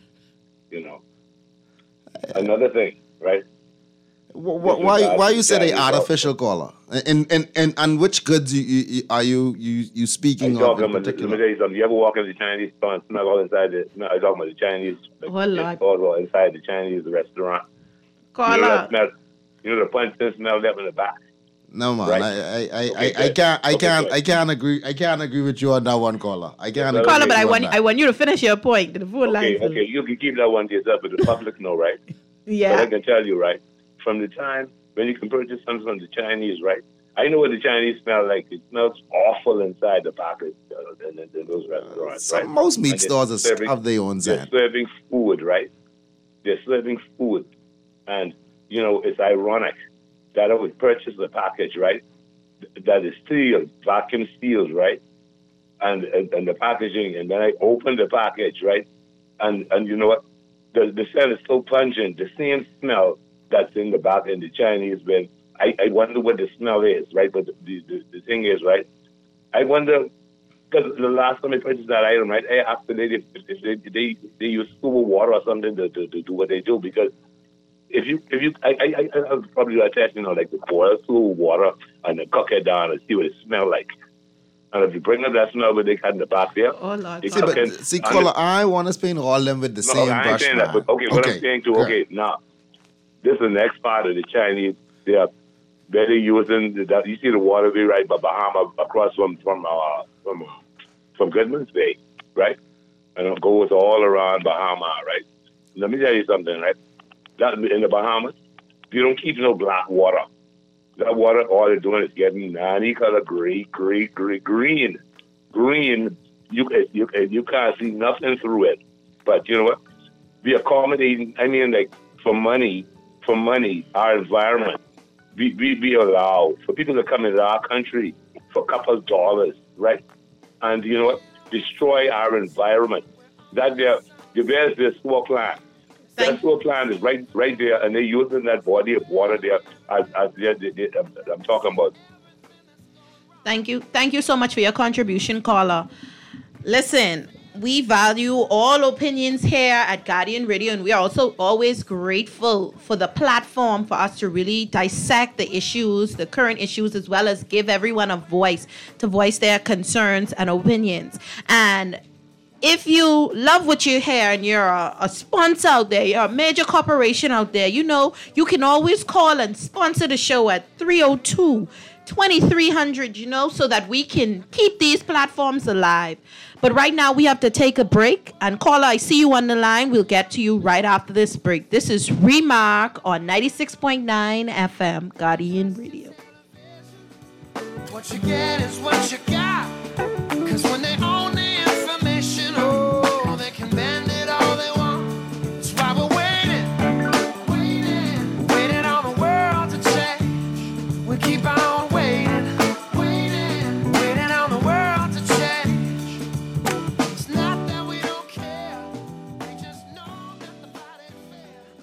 You know. Another thing, right? Why? Why, why you say they artificial, caller? And and and and which goods you, you, are you you you speaking I'm of talking in about, particular? let me tell you something. You ever walk into the Chinese store and smell all inside the? No, I'm talking about the Chinese. Oh, Lord. All, all inside the Chinese restaurant. Caller. You know that smell. You know the punch and smell left in the back. No man, Right. I I I, Okay, I, I good. can't I Okay, can't good. I can't agree I can't agree with you on that one, caller. I can't agree Caller, with but I you want on I that. want you to finish your point. The full line. Okay, okay, you can keep that one to yourself, but the public know, right? Yeah. But I can tell you, right, from the time when you can purchase something from the Chinese, right, I know what the Chinese smell like. It smells awful inside the package uh, in, in, in those restaurants, Some, right? most meat And they're stores are, serving- have their own They're zen. serving food, right? They're serving food. And, you know, it's ironic that I would purchase a package, right, that is sealed, vacuum sealed, right? And, and and the packaging, and then I open the package, right? And and you know what? The the smell is so pungent, the same smell that's in the back in the Chinese bin. I, I wonder what the smell is, right? But the, the, the thing is, right? I wonder, because the last time I purchased that item, right, I asked the lady if, if they, they they use scuba water or something to, to, to do what they do, because if you, if you, I, I, I I'll probably do a test, you know, like the boil scuba water and then cook it down and see what it smells like. And if you bring up that smell, but they cut in the back there, oh, Lord. you See, cook but it- see, and caller, it- I want to paint all them with the no, same I ain't brush, saying man. that, but okay, what Okay, I'm saying too, good. okay, now, this is the next part of the Chinese. They are better using, the, that. You see the water be right by Bahama, across from, from, uh, from, from Goodman's Bay, right? And it goes all around Bahama, right? Let me tell you something, right? That in the Bahamas, you don't keep no black water. That water, all they're doing is getting nanny color, green, green, green, green, green. You you you can't see nothing through it. But you know what? Be accommodating. I mean, like for money, for money, our environment. We we be allowed for people to come into our country for a couple of dollars, right? And you know what? Destroy our environment. That there, the best their sewer plant. That sewer plant is right right there, and they're using that body of water there as, as they, they, they, I'm talking about. Thank you. Thank you so much for your contribution, caller. Listen, we value all opinions here at Guardian Radio, and we are also always grateful for the platform for us to really dissect the issues, the current issues, as well as give everyone a voice to voice their concerns and opinions. And if you love what you hear and you're a, a sponsor out there, you're a major corporation out there, you know, you can always call and sponsor the show at three oh two, twenty-three hundred, you know, so that we can keep these platforms alive. But right now we have to take a break. And caller, I see you on the line. We'll get to you right after this break. This is Remark on ninety-six point nine F M, Guardian Radio. What you get is what you got. Cause when they own the information, oh, they can bend it all they want. That's why we're waiting, waiting, waiting on the world to change. We keep on waiting, waiting, waiting on the world to change. It's not that we don't care, we just know that the body fails. Bueller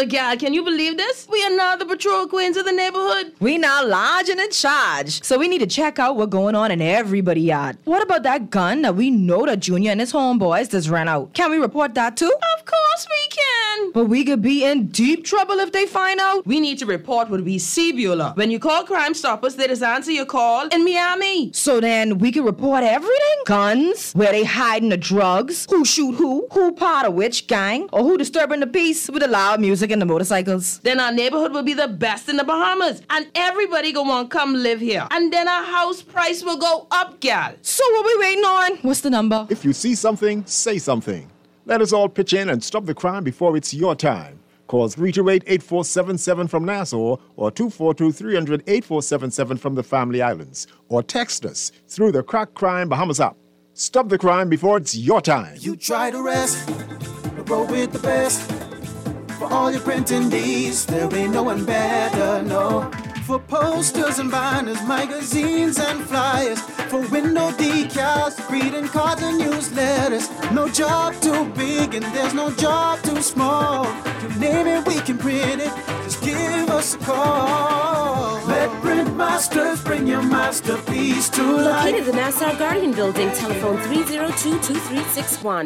regular gal. Can you believe this? We are now the patrol queens of the neighborhood. We now large and in charge. So we need to check out what's going on in everybody's yard. What about that gun that we know that Junior and his homeboys just ran out? Can we report that too? Of course we can. But we could be in deep trouble if they find out. We need to report what we see, Beulah. When you call Crime Stoppers, they just answer your call in Miami. So then we can report everything? Guns, where they hiding the drugs, who shoot who, who part of which gang, or who disturbing the peace with the loud music and the motorcycles. Then our neighborhood will be the best in the Bahamas, and everybody gonna want to come live here. And then our house price will go up, gal. So what we waiting on? What's the number? If you see something, say something. Let us all pitch in and stop the crime before it's your time. Call three two eight, eight four seven seven from Nassau or two four two, three hundred, eight four seven seven from the Family Islands. Or text us through the Crack Crime Bahamas app. Stop the crime before it's your time. You try to rest, but roll with the best. For all your printing needs, there ain't no one better, no. For posters and banners, magazines and flyers. For window decals, greeting cards and newsletters. No job too big and there's no job too small. You name it, we can print it. Just give us a call. Let Print Masters bring your masterpiece to life. Located in the Nassau Guardian Building, telephone three zero two, two three six one.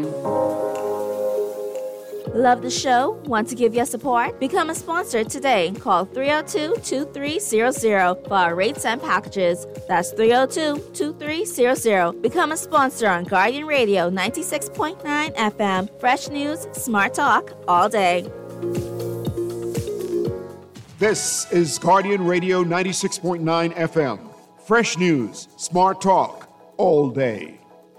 Love the show? Want to give your support? Become a sponsor today. Call three oh two, two three zero zero for our rates and packages. That's three oh two, two three zero zero. Become a sponsor on Guardian Radio ninety-six point nine F M. Fresh news, smart talk, all day. This is Guardian Radio ninety-six point nine F M. Fresh news, smart talk, all day.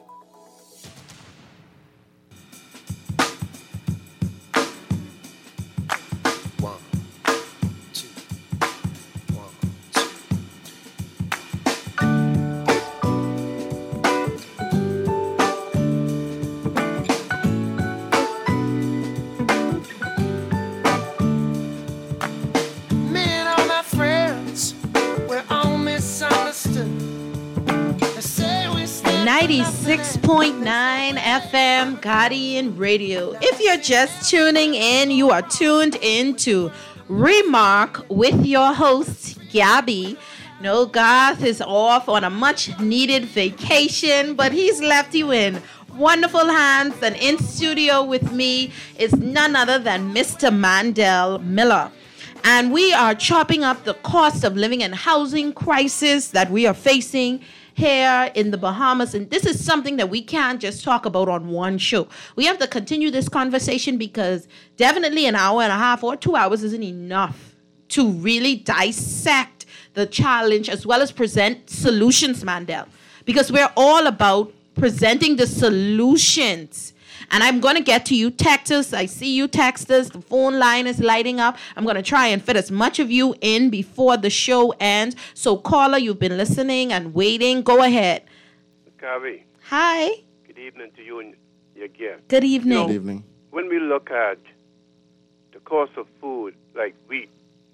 ninety-six point nine F M Guardian Radio. If you're just tuning in, you are tuned into Remark with your host, Gabby. No, Garth is off on a much-needed vacation, but he's left you in wonderful hands. And in studio with me is none other than Mister Mandel Miller. And we are chopping up the cost of living and housing crisis that we are facing here in the Bahamas. And this is something that we can't just talk about on one show. We have to continue this conversation because definitely an hour and a half or two hours isn't enough to really dissect the challenge as well as present solutions, Mandel. Because we're all about presenting the solutions. And I'm going to get to you texters. I see you texters. The phone line is lighting up. I'm going to try and fit as much of you in before the show ends. So, caller, you've been listening and waiting. Go ahead. Kavi. Hi. Good evening to you and your guest. Good evening. You know, Good evening. when we look at the cost of food, like wheat,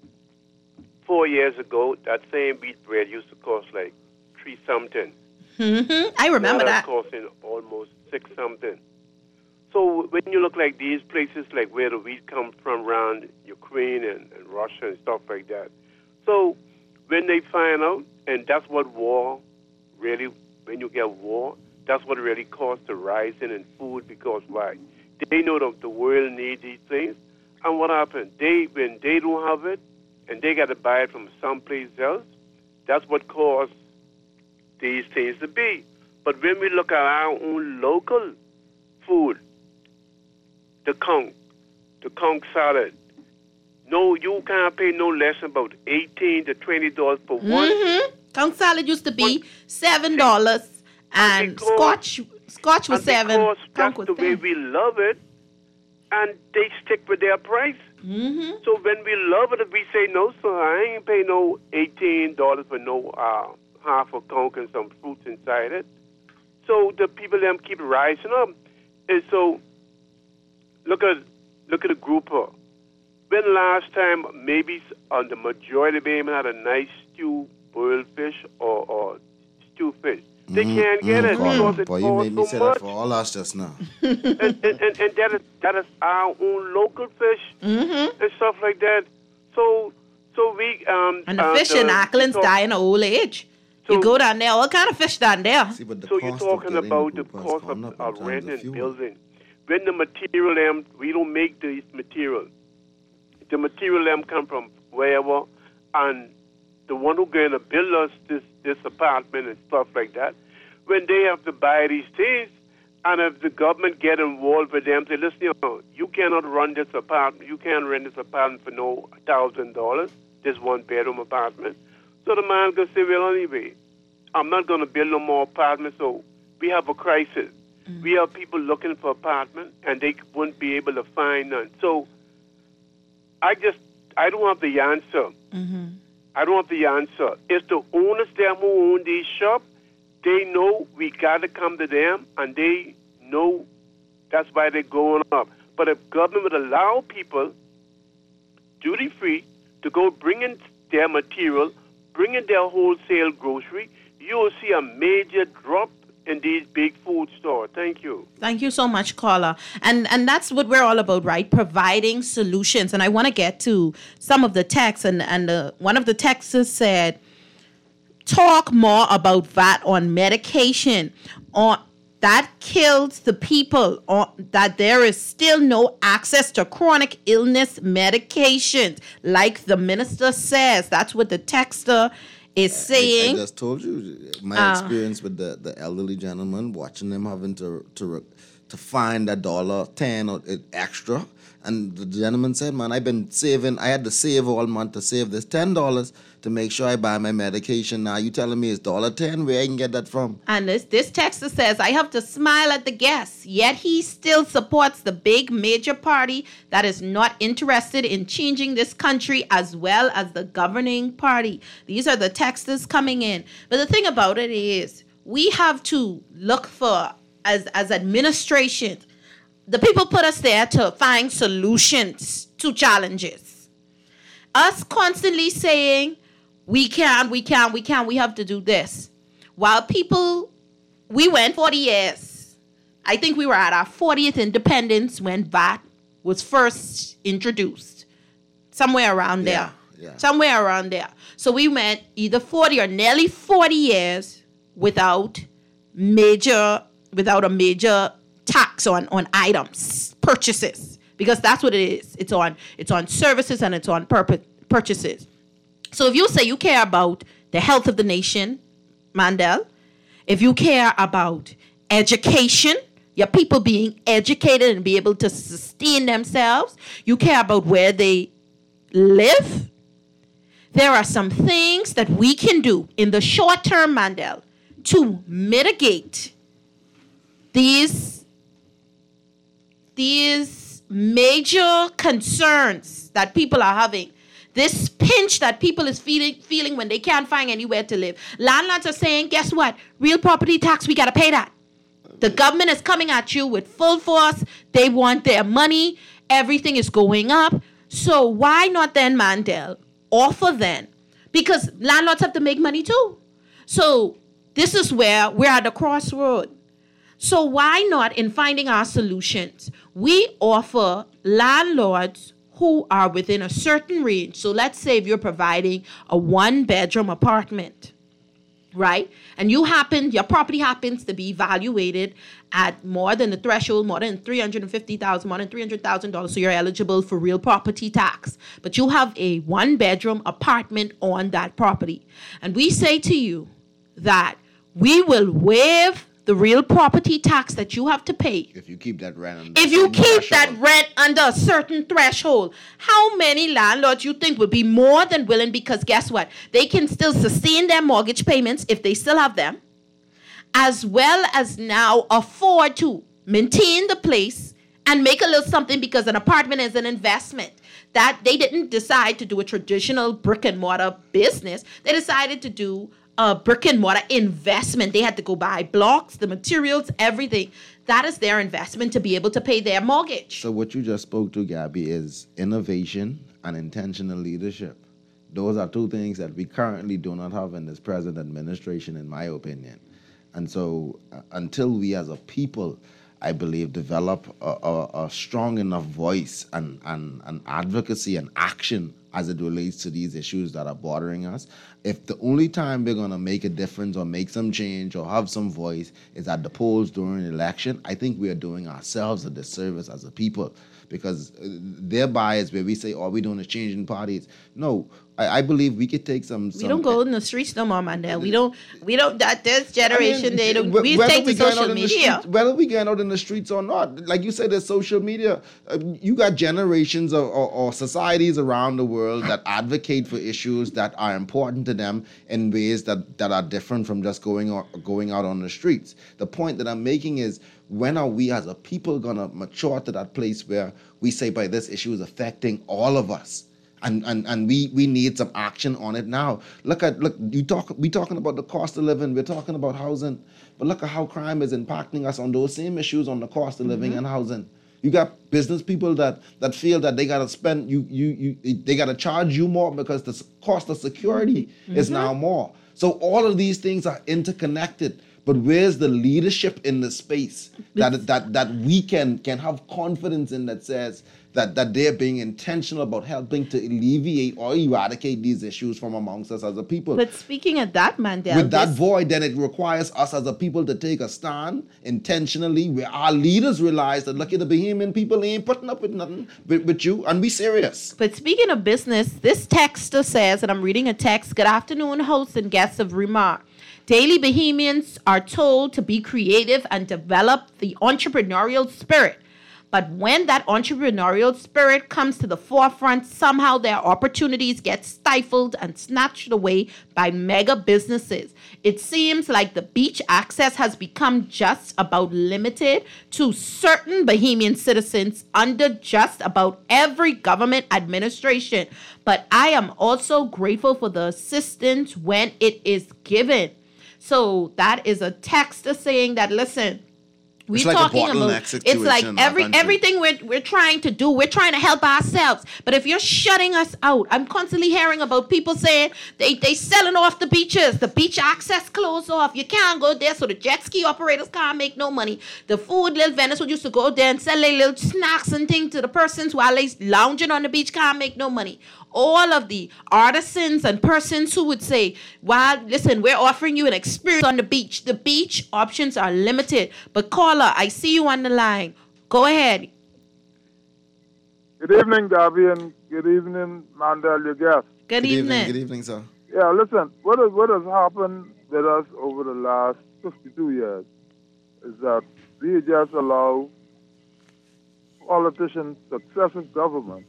four years ago, that same wheat bread used to cost like three something. Mm-hmm. I remember now that. That's costing almost six something. So when you look like these places, like where the wheat comes from around Ukraine and, and Russia and stuff like that. So when they find out, and that's what war really, when you get war, that's what really caused the rising in food, because why? They know that the world needs these things. And what happened? They, when they don't have it, and they got to buy it from someplace else, that's what caused these things to be. But when we look at our own local food, the conch, the conch salad, no, you can't pay no less than about eighteen to twenty dollars for one. Mm-hmm. Conch salad used to be seven dollars, and because, scotch scotch was and seven. Because Conch that's was the way ten. we love it, and they stick with their price. Mm-hmm. So when we love it, we say no, sir, I ain't pay no eighteen dollars for no uh, half a conch and some fruits inside it. So the people them keep rising up, and so. Look at look at the grouper. When last time maybe on the majority of them had a nice stew boiled fish or, or stew fish. They Mm, can't get mm, it Colin, because it boy, you made me costs say so that much. for all us just now. and, and, and, and that is that is our own local fish Mm-hmm. and stuff like that. So so we um And the uh, fish in the- Ackland's talk- die in old age. You go down there, all kind of fish down there. So you're talking about the cost of uh, rent and building. When the material them, we don't make these material. The material them come from wherever, and the one who going to build us this this apartment and stuff like that, when they have to buy these things, and if the government get involved with them, say, listen, you know, you cannot run this apartment, you can't rent this apartment for no thousand dollars, this one bedroom apartment. So the man can say, well, anyway, I'm not going to build no more apartments. So we have a crisis. Mm-hmm. We have people looking for apartment, and they wouldn't be able to find none. So I just, I don't have the answer. Mm-hmm. I don't have the answer. It's the owners them who own these shops. They know we got to come to them, and they know that's why they're going up. But if government would allow people duty-free to go bring in their material, bring in their wholesale grocery, you will see a major drop in these big food stores. Thank you. Thank you so much, caller. And and that's what we're all about, right? Providing solutions. And I want to get to some of the texts. And, and uh, one of the texts said, talk more about V A T on medication. On that kills the people. On, that there is still no access to chronic illness medications. Like the minister says. That's what the texter is saying. I, I just told you my Uh, experience with the, the elderly gentleman, watching them having to to re- to find a dollar ten or it extra, and the gentleman said, "Man, I've been saving. I had to save all month to save this ten dollars to make sure I buy my medication. Now you telling me it's dollar ten? Where I can get that from?" And this, this texter says, I have to smile at the guests, yet he still supports the big major party that is not interested in changing this country as well as the governing party. These are the texters coming in. But the thing about it is, we have to look for, as, as administration, the people put us there to find solutions to challenges. Us constantly saying, we can, we can, we can, we have to do this. While people, we went forty years. I think we were at our fortieth independence when V A T was first introduced. Somewhere around there. Yeah, yeah. Somewhere around there. So we went either forty or nearly forty years without major, without a major tax on, on items, purchases. Because that's what it is. It's on, it's on services and it's on purpo- purchases. So if you say you care about the health of the nation, Mandel, if you care about education, your people being educated and be able to sustain themselves, you care about where they live, there are some things that we can do in the short term, Mandel, to mitigate these, these major concerns that people are having. This pinch that people is feeling feeling when they can't find anywhere to live. Landlords are saying, guess what? Real property tax, we got to pay that. The government is coming at you with full force. They want their money. Everything is going up. So why not then, Mandel, offer then? Because landlords have to make money too. So this is where we're at the crossroad. So why not, in finding our solutions, we offer landlords who are within a certain range. So let's say if you're providing a one-bedroom apartment, right? And you happen, your property happens to be evaluated at more than the threshold, more than three hundred fifty thousand dollars, more than three hundred thousand dollars, so you're eligible for real property tax. But you have a one-bedroom apartment on that property. And we say to you that we will waive the real property tax that you have to pay. If you keep that rent under If you some keep that threshold. rent under a certain threshold, how many landlords you think would be more than willing? Because guess what? They can still sustain their mortgage payments if they still have them, as well as now afford to maintain the place and make a little something, because an apartment is an investment. That they didn't decide to do a traditional brick and mortar business. They decided to do a brick and mortar investment. They had to go buy blocks, the materials, everything. That is their investment to be able to pay their mortgage. So what you just spoke to, Gabby, is innovation and intentional leadership. Those are two things that we currently do not have in this present administration, in my opinion. And so uh, until we as a people, I believe, develop a, a, a strong enough voice and, and, and advocacy and action as it relates to these issues that are bothering us, if the only time we're going to make a difference or make some change or have some voice is at the polls during an election, I think we are doing ourselves a disservice as a people. Because thereby is where we say, oh, we're doing a change in parties. No, I, I believe we could take some, some... We don't go in the streets no more, Mandel. We don't, we don't, that this generation, I mean, they don't, wh- we take to social media. Streets, whether we get out in the streets or not, like you said, there's social media. Uh, you got generations of, or, or societies around the world that advocate for issues that are important to them in ways that, that are different from just going, or, going out on the streets. The point that I'm making is, when are we as a people going to mature to that place where we say, by this issue is affecting all of us, and and and we we need some action on it now. Look at look you talk we talking about the cost of living, we're talking about housing, but look at how crime is impacting us on those same issues on the cost of living mm-hmm. and housing. You got business people that that feel that they gotta spend you you you they gotta charge you more because the cost of security mm-hmm. is now more. So all of these things are interconnected. But where's the leadership in the space that that that we can can have confidence in, that says that that they're being intentional about helping to alleviate or eradicate these issues from amongst us as a people? But speaking of that, Mandel, with that void, then it requires us as a people to take a stand intentionally, where our leaders realize that, look at the Bahamian people, ain't putting up with nothing with, with you, and be serious. But speaking of business, this texter says, and I'm reading a text, good afternoon, hosts and guests of Remark. Daily Bahamians are told to be creative and develop the entrepreneurial spirit. But when that entrepreneurial spirit comes to the forefront, somehow their opportunities get stifled and snatched away by mega businesses. It seems like the beach access has become just about limited to certain Bahamian citizens under just about every government administration. But I am also grateful for the assistance when it is given. So that is a texter saying that, listen, we're it's like talking a about, it's like every everything we're, we're trying to do, we're trying to help ourselves. But if you're shutting us out, I'm constantly hearing about people saying they, they selling off the beaches, the beach access closed off. You can't go there, so the jet ski operators can't make no money. The food, little vendors who used to go there and sell their little snacks and things to the persons while they lounging on the beach can't make no money. All of the artisans and persons who would say, well, listen, we're offering you an experience on the beach. The beach options are limited. But caller, I see you on the line. Go ahead. Good evening, Gabby, and good evening, Mandel, your guest. Good, good evening. evening. Good evening, sir. Yeah, listen, what, is, what has happened with us over the last fifty-two years is that we just allow politicians, successive governments,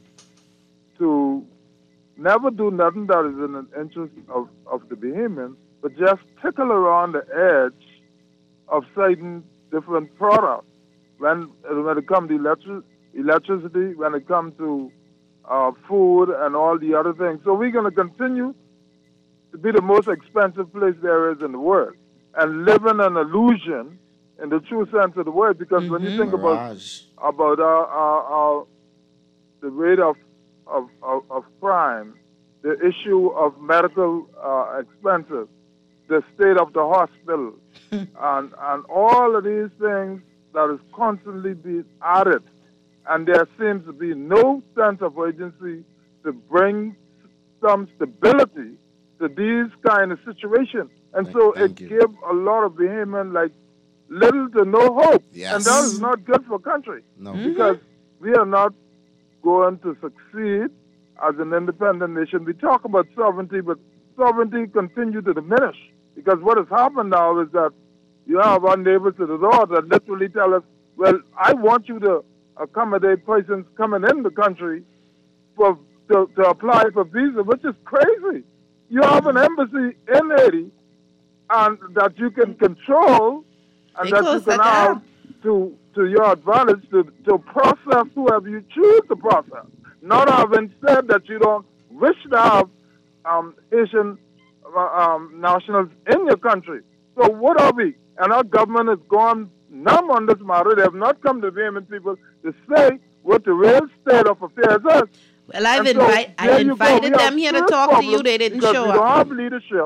to never do nothing that is in the interest of, of the Bahamians, but just tickle around the edge of certain different products. When, when it comes to electric, electricity, when it comes to uh, food and all the other things. So we're going to continue to be the most expensive place there is in the world and live in an illusion in the true sense of the word, because mm-hmm. when you think Mirage. about, about our, our, our, the rate of Of, of, of crime, the issue of medical uh, expenses, the state of the hospital, and and all of these things that is constantly being added, and there seems to be no sense of urgency to bring some stability to these kind of situations, and thank, so thank it you. gives a lot of Bahamian like little to no hope, yes. and that is not good for country, no. because we are not going to succeed as an independent nation. We talk about sovereignty, but sovereignty continues to diminish, because what has happened now is that you have our neighbors to the north that literally tell us, well, I want you to accommodate persons coming in the country for to, to apply for visa, which is crazy. You have an embassy in Haiti and that you can control and that you can have to to your advantage to, to process whoever you choose to process. Not having said that you don't wish to have um, Asian uh, um, nationals in your country. So what are we? And our government has gone numb on this matter. They have not come to the Bahamian people to say what the real state of affairs is. Well, I've and invite, so, I invited them here to talk to you. They didn't show we up. We don't have leadership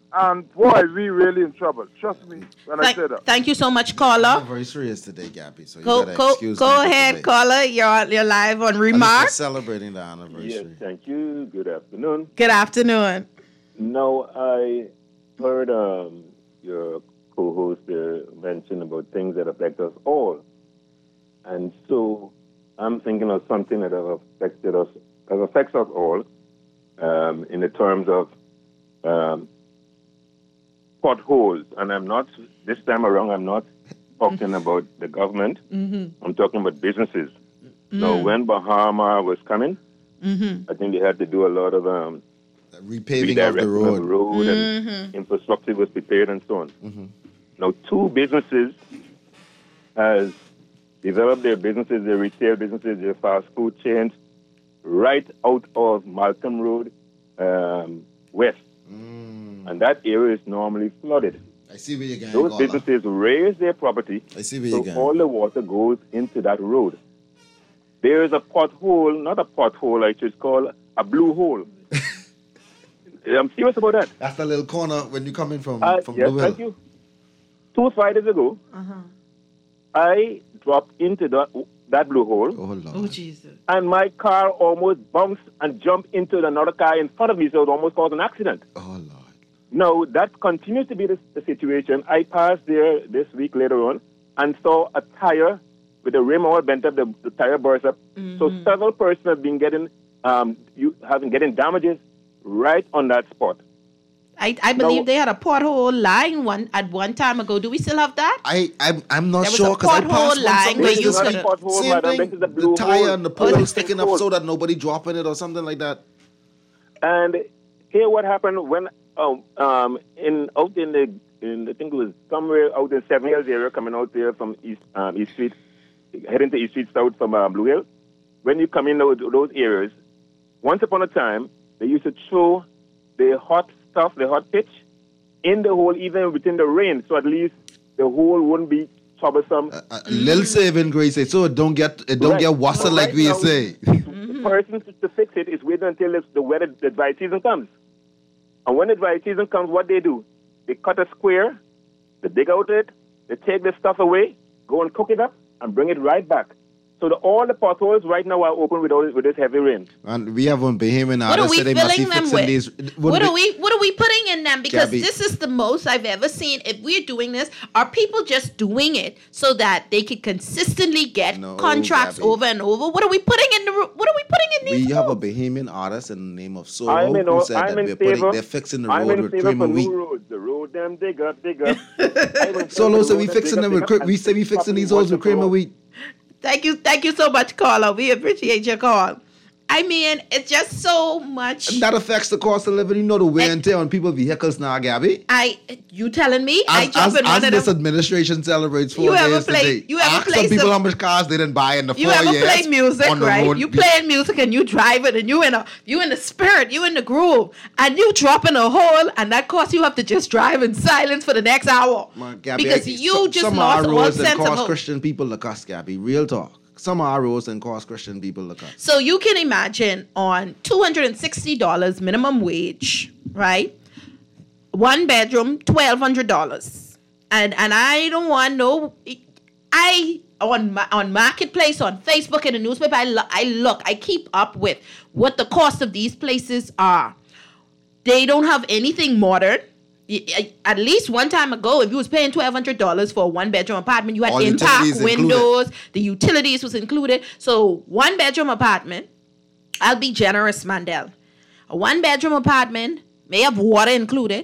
And boy, we really in trouble. Trust me when I say that. Thank you so much, caller. Anniversary is today, Gabby. So you Go, gotta go, excuse go me for ahead, today. caller. You're you're live on I'm Remark. just celebrating the anniversary. Yes, thank you. Good afternoon. Good afternoon. Now, I heard um, your co-host uh, mention about things that affect us all. And so I'm thinking of something that have affected us, that affects us all um, in the terms of um, potholes. And I'm not, this time around, I'm not talking about the government. Mm-hmm. I'm talking about businesses. Mm. So when Bahama was coming, Mm-hmm. I think they had to do a lot of um, repaving of the redirecting road. road and Mm-hmm. infrastructure was prepared and so on. Mm-hmm. Now, two businesses has developed their businesses, their retail businesses, their fast food chains, right out of Malcolm Road um, west. Mm. And that area is normally flooded. I see where you're going. Those caller. businesses raise their property, I see where so you're going. all the water goes into that road. There is a pothole, not a pothole, I should call a blue hole. I'm serious about that. That's the little corner when you come in from, Uh, from yes, Blue Hill. thank you. Two Fridays ago, Uh-huh. I dropped into that, that blue hole. Oh, Lord. Oh, Jesus. And my car almost bounced and jumped into another car in front of me, so it almost caused an accident. Oh, Lord. No, that continues to be the, the situation. I passed there this week later on and saw a tire with the rim all bent up, the, the tire burst up. Mm-hmm. So several persons have been getting, um, you having getting damages right on that spot. I, I believe No. they had a pothole line one at one time ago. Do we still have that? I, I'm, I'm not There was sure a because I pothole passed one line somewhere where this you week. could've- Pothole, Same madam, thing, this is the the blue tire hole. and the Oh, this pole is sticking the up hole. so that nobody dropping it or something like that. And here, what happened when um, um in out in the in I think it was somewhere out in Seven Hills area, coming out there from East um, East Street, heading to East Street South from uh, Blue Hill. When you come in those, those areas, once upon a time they used to throw the hot stuff, the hot pitch, in the hole even within the rain, so at least the hole wouldn't be troublesome. A little saving grace, eh, so it don't get it don't Right. get washed But like right we now, say. The person to, to fix it is waiting until it's the weather, the dry season comes. And when the dry season comes, what they do? They cut a square, they dig out it, they take the stuff away, go and cook it up, and bring it right back. So the, all the potholes right now are open with, all, with this heavy rain. And we have one Bahamian What are artist we said they must be filling them fixing with? these. What we- are we what are we putting in them? Because Gabby. this is the most I've ever seen. If we're doing this, are people just doing it so that they can consistently get No, contracts Gabby. over and over? What are we putting in the ro- what are we putting in these? We have a Bahamian artist in the name of Soro I'm in, who all- said I'm that in they're, putting, favor. they're fixing the I'm road in with favor cream for and wheat. new roads. The road them dig up, dig up. Solo said we fixing them with cream. We say we fixing these holes with cream and wheat. Thank you, thank you so much, caller. We appreciate your call. I mean, it's just so much. And that affects the cost of living. You know the wear and tear on people's vehicles now, Gabby. I you telling me I As, jump as, in one as of this them. administration celebrates four You ever years play- today, you ever ask play some people some- how much cars they didn't buy in the You four ever years play music, on the right? road. You playing music and you driving and you in a you in the spirit, you in the groove, and you drop in a hole, and that costs you have to just drive in silence for the next hour Man, Gabby, because I- you some- just some lost of our all roads that sense of cost hope. Christian people the cuss, Gabby. Real talk. Some of our roads and cost Christian people the cuss. So you can imagine on two hundred and sixty dollars minimum wage, right? One bedroom, twelve hundred dollars, and and I don't want no. I on ma- on Marketplace, on Facebook, and the newspaper. I lo- I look. I keep up with what the cost of these places are. They don't have anything modern. Y- y- At least one time ago, if you was paying twelve hundred dollars for a one bedroom apartment, you had All impact utilities included. windows, the utilities was included. So one bedroom apartment, I'll be generous, Mandel. A one bedroom apartment may have water included.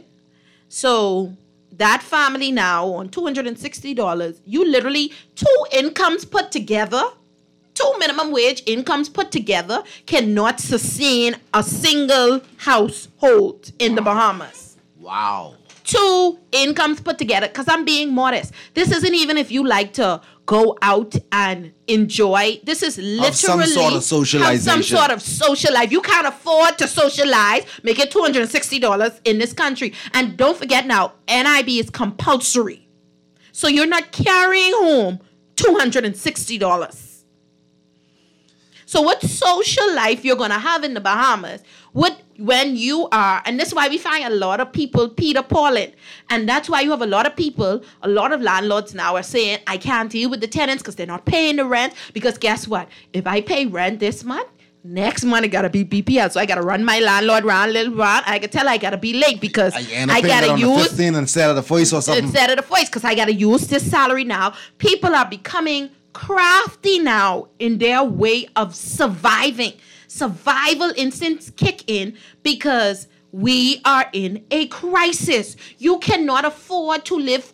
So that family now on two hundred sixty dollars, you literally two incomes put together, two minimum wage incomes put together cannot sustain a single household in the Bahamas. Wow. Two incomes put together, because I'm being modest. This isn't even if you like to go out and enjoy. This is literally Have some sort of have socialization. some sort of social life. You can't afford to socialize. Make it two hundred sixty dollars in this country. And don't forget now, N I B is compulsory. So you're not carrying home two hundred sixty dollars. So what social life you're going to have in the Bahamas? What when you are, and this is why we find a lot of people Peter Pauling, and that's why you have a lot of people, a lot of landlords now are saying, I can't deal with the tenants because they're not paying the rent, because guess what? If I pay rent this month, next month it gotta be B P L, so I gotta run my landlord round, little round. I can tell I gotta be late because I, I gotta use fifteen instead of the voice or something. Instead of the voice, because I gotta use this salary now. People are becoming crafty now in their way of surviving. Survival instincts kick in because we are in a crisis. You cannot afford to live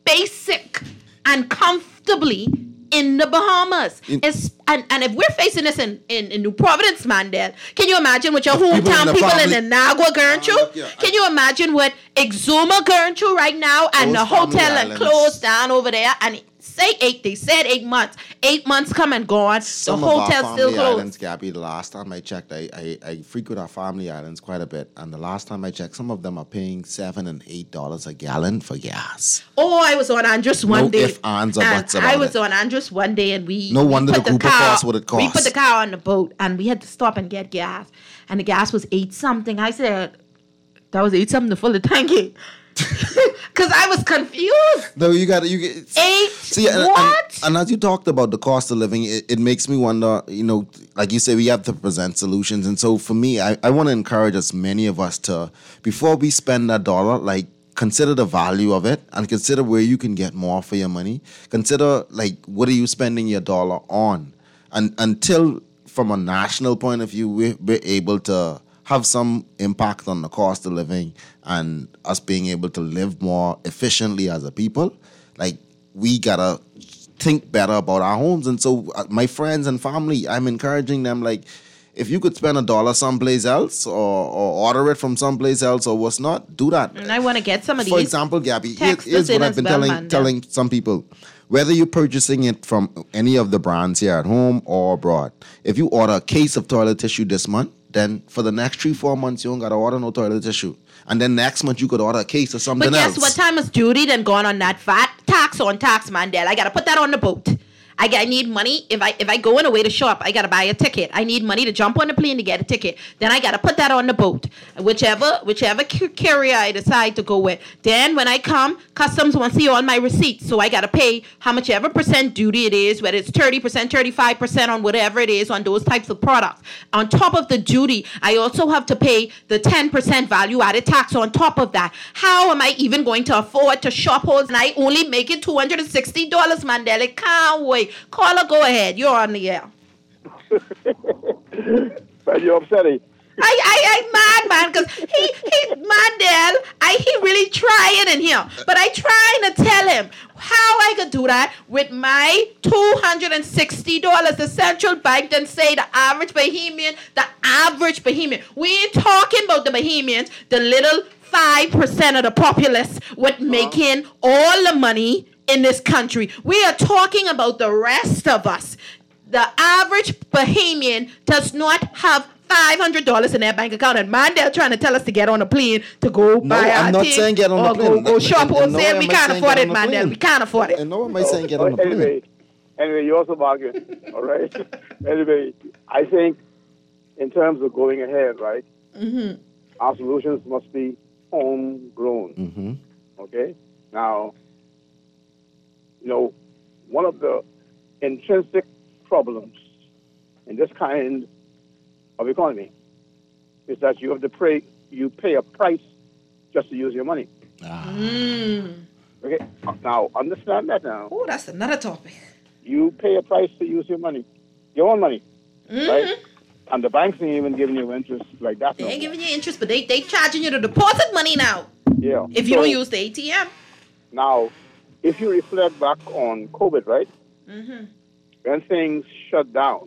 basic and comfortably in the Bahamas. It's, and, and if we're facing this in, in, in New Providence, Mandel, can you imagine what your hometown people in, in Nagua going through? Uh, yeah, can I, you imagine what Exuma going through right now, and the hotel and closed down over there? And say eight, they said eight months. Eight months come and gone. Some the of hotel our still family closed. islands, Gabby, the last time I checked, I, I, I frequent our family islands quite a bit, and the last time I checked, some of them are paying seven and eight dollars a gallon for gas. Oh, I was on Andros one no day. if, ands, or and buts about I was it. on Andros one day, and we No we wonder put the Cooper car, cost what it cost. We put the car on the boat, and we had to stop and get gas, and the gas was eight something. I said, that was eight something to fill the tanky. Because I was confused. No, you got to, you get, Eight? See, and, what? And, and as you talked about the cost of living, it, it makes me wonder, you know, like you say, we have to present solutions. And so for me, I, I want to encourage as many of us to, before we spend that dollar, like, consider the value of it and consider where you can get more for your money. Consider, like, what are you spending your dollar on? And until, from a national point of view, we're, we're able to have some impact on the cost of living and us being able to live more efficiently as a people, like, we gotta think better about our homes. And so uh, my friends and family, I'm encouraging them, like, if you could spend a dollar someplace else or, or order it from someplace else or what's not, do that. And I want to get some of these. For example, Gabby, here, Text here's us what in I've as been well, telling man, telling some people. Whether you're purchasing it from any of the brands here at home or abroad, if you order a case of toilet tissue this month, then for the next three, four months, you don't got to order no toilet tissue. And then next month, you could order a case of something But guess else. what time is duty then gone on that V A T? Tax on tax, Mandel. I got to put that on the boat. I, I need money. If I if I go in away to shop, I got to buy a ticket. I need money to jump on the plane to get a ticket. Then I got to put that on the boat. Whichever whichever carrier I decide to go with. Then when I come, customs want to see all my receipts. So I got to pay how much ever percent duty it is, whether it's thirty percent, thirty-five percent on whatever it is on those types of products. On top of the duty, I also have to pay the ten percent value added tax on top of that. How am I even going to afford to shop holes and I only make it two hundred sixty dollars, Mandela? Can't wait. Caller, go ahead. You're on the air. But you're upsetting. I, I, I mad, man, because he, he, Mandel, I, he really trying in here. But I trying to tell him how I could do that with my two hundred sixty dollars. The central bank then say the average Bahamian, the average Bahamian. We ain't talking about the Bahamians, the little five percent of the populace with making all the money in this country. We are talking about the rest of us. The average Bahamian does not have five hundred dollars in their bank account, and Mandel trying to tell us to get on a plane to go No, buy our I'm not thing saying get on or the plane. go, go shop And- and no wholesale. way We am I can't saying afford get it, on the Mandel. plane. We can't afford it. And no am I saying get on the plane. Anyway, anyway, you also bargain. All right. Anyway, I think in terms of going ahead, right, Mm-hmm. our solutions must be homegrown. Mm-hmm. Okay? Now, you know, one of the intrinsic problems in this kind of economy is that you have to pay, you pay a price just to use your money. Mm. Okay? Now, understand that now. Oh, that's another topic. You pay a price to use your money, your own money, Mm-hmm. right? And the banks ain't even giving you interest like that. They no ain't more. giving you interest, but they they charging you the deposit money now Yeah. if you So, don't use the A T M. Now, if you reflect back on COVID, right? Mm-hmm. When things shut down,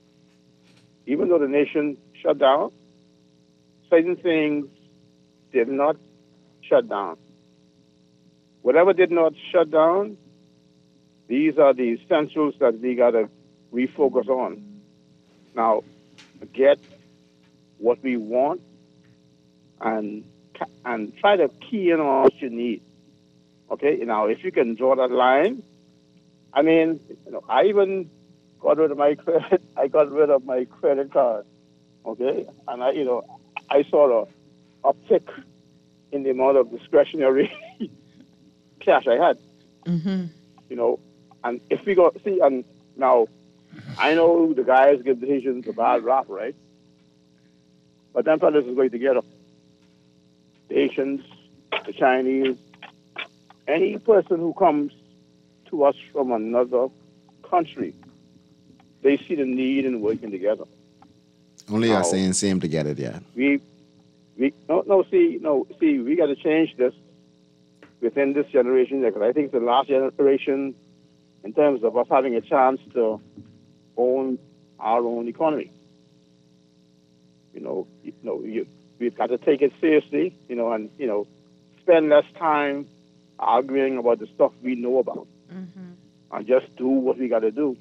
even though the nation shut down, certain things did not shut down. Whatever did not shut down, these are the essentials that we got to refocus on. Now, get what we want and and try to key in on what you need. Okay, now if you can draw that line, I mean, you know, I even got rid of my credit. I got rid of my credit card. Okay, and I, you know, I saw a uptick in the amount of discretionary cash I had. Mm-hmm. You know, and if we go see, and now I know the guys give the Haitians a bad rap, right? But them fellas is going together. The Haitians, the Chinese, any person who comes to us from another country, they see the need in working together. Only Now, are saying same to get it yet. We, we no no see no see we got to change this within this generation, because I think the last generation, in terms of us having a chance to own our own economy. You know, you know, you, we've got to take it seriously, you know, and, you know, spend less time arguing about the stuff we know about, mm-hmm. and just do what we got to do.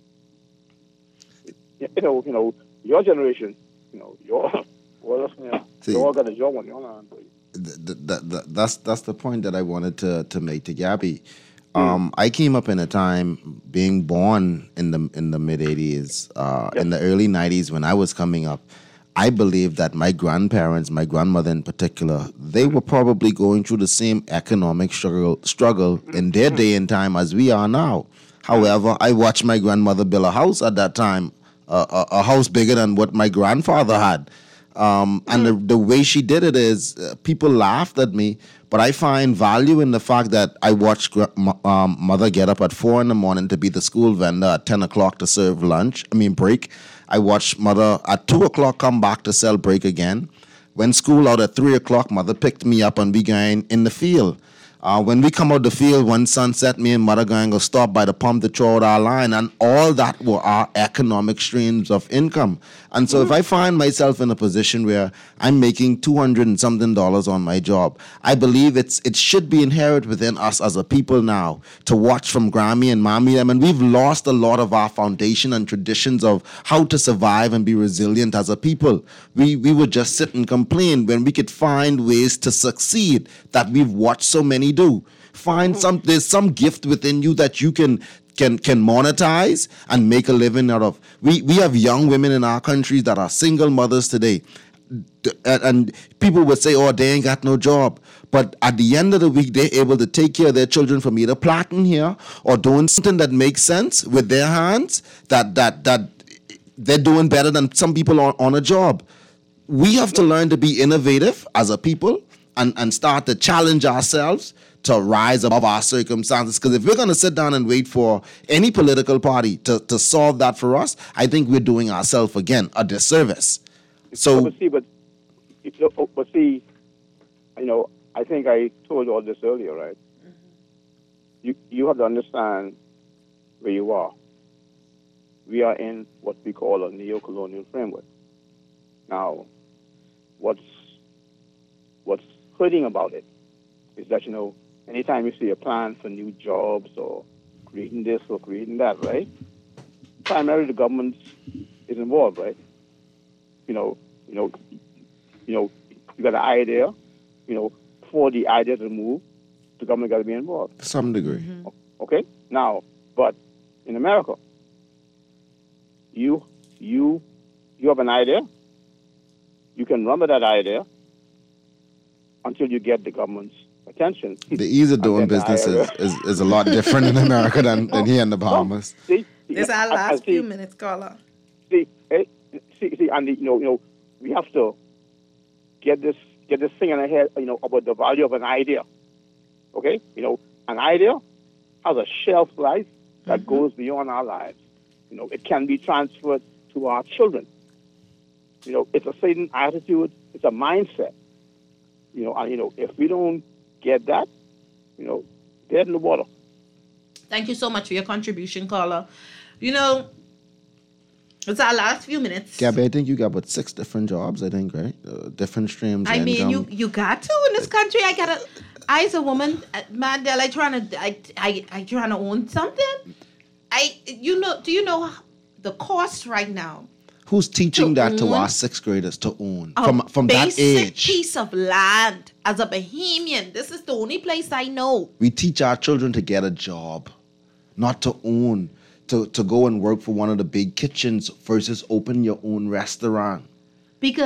You know, you know, your generation, you know, your, well, you know, See, you all got a job on your hand. th- th- th- that's that's the point that I wanted to to make to Gabby. Um, I came up in a time, being born in the in the mid eighties, uh, in the early nineties when I was coming up. I believe that my grandparents, my grandmother in particular, they were probably going through the same economic struggle struggle in their day and time as we are now. However, I watched my grandmother build a house at that time, uh, a, a house bigger than what my grandfather had. Um, and the, the way she did it is, uh, people laughed at me, but I find value in the fact that I watched gr- m- um, mother get up at four in the morning to be the school vendor at ten o'clock to serve lunch, I mean break. I watched mother at two o'clock come back to sell break again. When school out at three o'clock, mother picked me up and we going in the field. Uh, when we come out the field, when sunset, me and mother going to stop by the pump to throw out our line, and all that were our economic streams of income. And so if I find myself in a position where I'm making two hundred and something dollars on my job, I believe it's it should be inherent within us as a people now to watch from Grammy and Mommy them. And we've lost a lot of our foundation and traditions of how to survive and be resilient as a people. We we would just sit and complain when we could find ways to succeed that we've watched so many do. Find some, there's some gift within you that you can can can monetize and make a living out of. We we have young women in our country that are single mothers today. And, and people would say, oh, they ain't got no job. But at the end of the week, they're able to take care of their children from either plotting here or doing something that makes sense with their hands, that that that they're doing better than some people on, on a job. We have to learn to be innovative as a people and, and start to challenge ourselves to rise above our circumstances. Because if we're going to sit down and wait for any political party to, to solve that for us, I think we're doing ourselves, again, a disservice. So, but see, but, but see, you know, I think I told you all this earlier, right? Mm-hmm. You you have to understand where you are. We are in what we call a neo-colonial framework. Now, what's what's hurting about it is that, you know, anytime you see a plan for new jobs or creating this or creating that, right? Primarily the government is involved, right? You know, you know, you know, you got an idea, you know, for the idea to move, the government got to be involved. To some degree. Mm-hmm. Okay? Now, but in America, you you you have an idea, you can run with that idea until you get the government's attention. The ease of doing business is, is, is a lot different in America than, than here in the Bahamas. No, see, It's our I- I last see- few minutes, caller. See, eh, see, see, and the, you know, you know, we have to get this, get this thing in our head, you know, about the value of an idea. Okay, you know, an idea has a shelf life that Mm-hmm. goes beyond our lives. You know, it can be transferred to our children. You know, it's a certain attitude, it's a mindset. You know, and you know, if we don't get that, you know, dead in the water. Thank you so much for your contribution, caller. You know, it's our last few minutes. Gabby, I think you got about six different jobs, I think, right? Uh, different streams I of mean, income. you you got to in this country. I gotta. I as a woman, uh, Mandela, I trying to. I I I trying to own something. I you know. Do you know the cost right now? Who's teaching to that to own our sixth graders to own A from from that basic age? piece of land as a Bahamian. This is the only place I know. We teach our children to get a job, not to own, to, to go and work for one of the big kitchens versus open your own restaurant. Because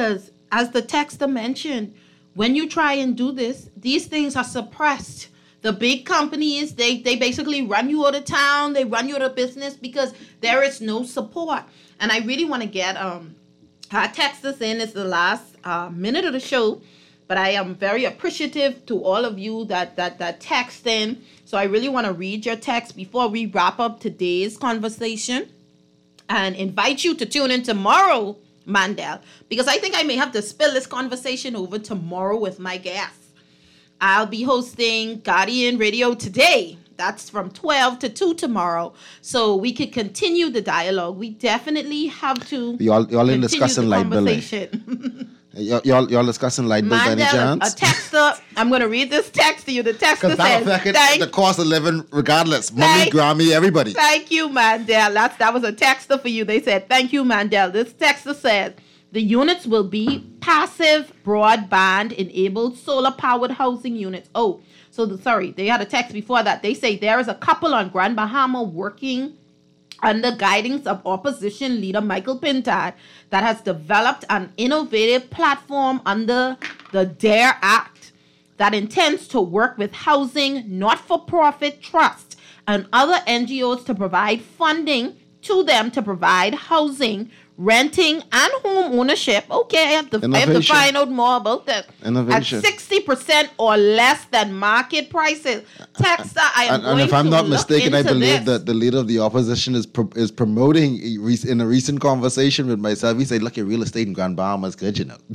as the texter mentioned, when you try and do this, these things are suppressed. The big companies, they, they basically run you out of town. They run you out of business because there is no support. And I really want to get um, our texters in. It's the last uh, minute of the show. But I am very appreciative to all of you that, that, that text in. So I really want to read your text before we wrap up today's conversation. And invite you to tune in tomorrow, Mandel. Because I think I may have to spill this conversation over tomorrow with my guests. I'll be hosting Guardian Radio today. That's from twelve to two tomorrow. So we could continue the dialogue. We definitely have to Y'all, y'all in discussing light bill. Y'all, y'all, y'all discussing light bill by any chance? A texter. I'm going to read this text to you. The texter Because that says, affected thank, the cost of living regardless. Mommy, Thank- Grammy, everybody. thank you, Mandel. That's, that was a texter for you. They said, thank you, Mandel. This texter says, the units will be passive broadband enabled solar powered housing units. Oh, so the, sorry, they had a text before that. They say there is a couple on Grand Bahama working under guidance of opposition leader Michael Pintard that has developed an innovative platform under the DARE Act that intends to work with housing not-for-profit trusts and other N G Os to provide funding to them to provide housing, renting, and home ownership. Okay, I have to, I have to Innovation. find out more about that. Innovation. At sixty percent or less than market prices. Texter, I am And, going and if I'm to not look mistaken, I into believe this. that the leader of the opposition is pro- is promoting a rec- in a recent conversation with myself. He said, "Look, your real estate in Grand Bahama is good, you know."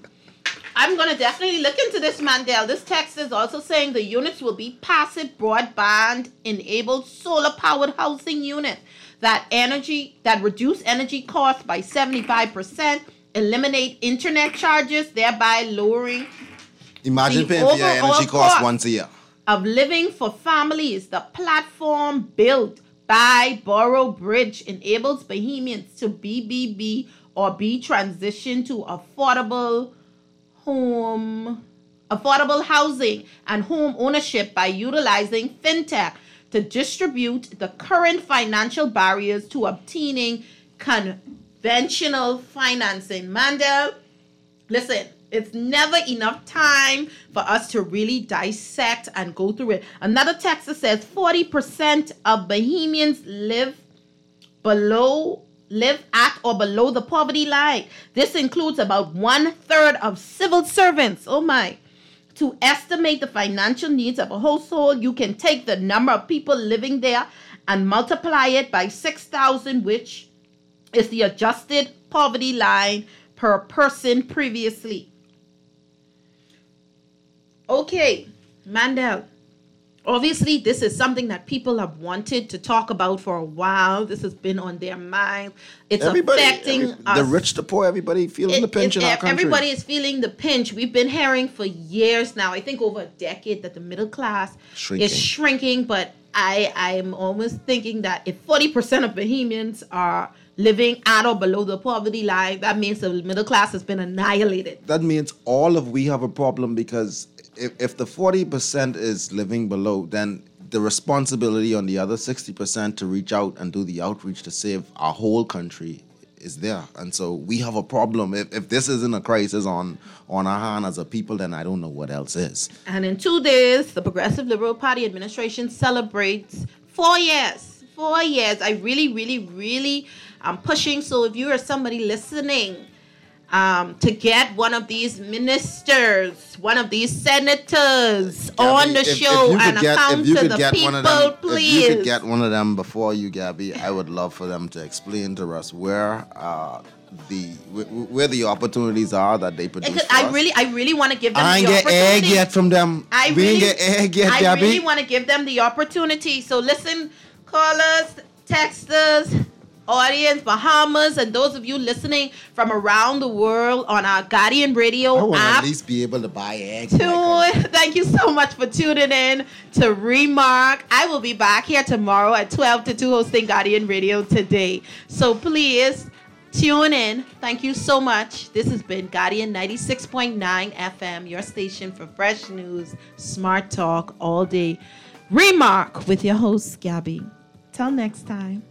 I'm going to definitely look into this, Mandel. This text is also saying the units will be passive broadband enabled solar powered housing units that energy that reduce energy costs by seventy-five percent, eliminate internet charges, thereby lowering Imagine The paying for your overall energy cost cost. once a year. of living for families. The platform built by Borough Bridge enables Bahamians to B B B or be transitioned to affordable home, affordable housing and home ownership by utilizing fintech to distribute the current financial barriers to obtaining conventional financing. Mandel, listen, it's never enough time for us to really dissect and go through it. Another text that says forty percent of Bahamians live below, live at or below the poverty line. This includes about one third of civil servants. Oh my. To estimate the financial needs of a household, you can take the number of people living there and multiply it by six thousand, which is the adjusted poverty line per person previously. Okay, Mandel. Obviously, this is something that people have wanted to talk about for a while. This has been on their mind. It's Everybody, affecting every- us. the rich, the poor, everybody feeling It- the pinch it- in our country. Everybody is feeling the pinch. We've been hearing for years now, I think over a decade, that the middle class Shrinking. is shrinking. But I I'm almost thinking that if forty percent of Bahamians are living at or below the poverty line, that means the middle class has been annihilated. That means all of we have a problem, because if, if the forty percent is living below, then the responsibility on the other sixty percent to reach out and do the outreach to save our whole country is there. And so we have a problem. If, if this isn't a crisis on, on our hand as a people, then I don't know what else is. And in two days, the Progressive Liberal Party administration celebrates four years. Four years. I really, really, really am pushing. So if you are somebody listening, um, to get one of these ministers, one of these senators on the If- if show you could and get- account if you to could the get people, one of them, please. If you could get one of them before you, Gabby, I would love for them to explain to us where uh, the wh- where the opportunities are that they produce. Because for I us. really, I really want to give them I ain't the get opportunity. egg yet from them. I we really, ain't get egg yet, I Gabby. really want to give them the opportunity. So listen, callers, texters, audience, Bahamas, and those of you listening from around the world on our Guardian Radio I want to app. at least be able to buy eggs. Tune. Thank you so much for tuning in to Remark. I will be back here tomorrow at twelve to two hosting Guardian Radio today. So please tune in. Thank you so much. This has been Guardian ninety-six point nine F M, your station for fresh news, smart talk all day. Remark with your host, Gabby. Till next time.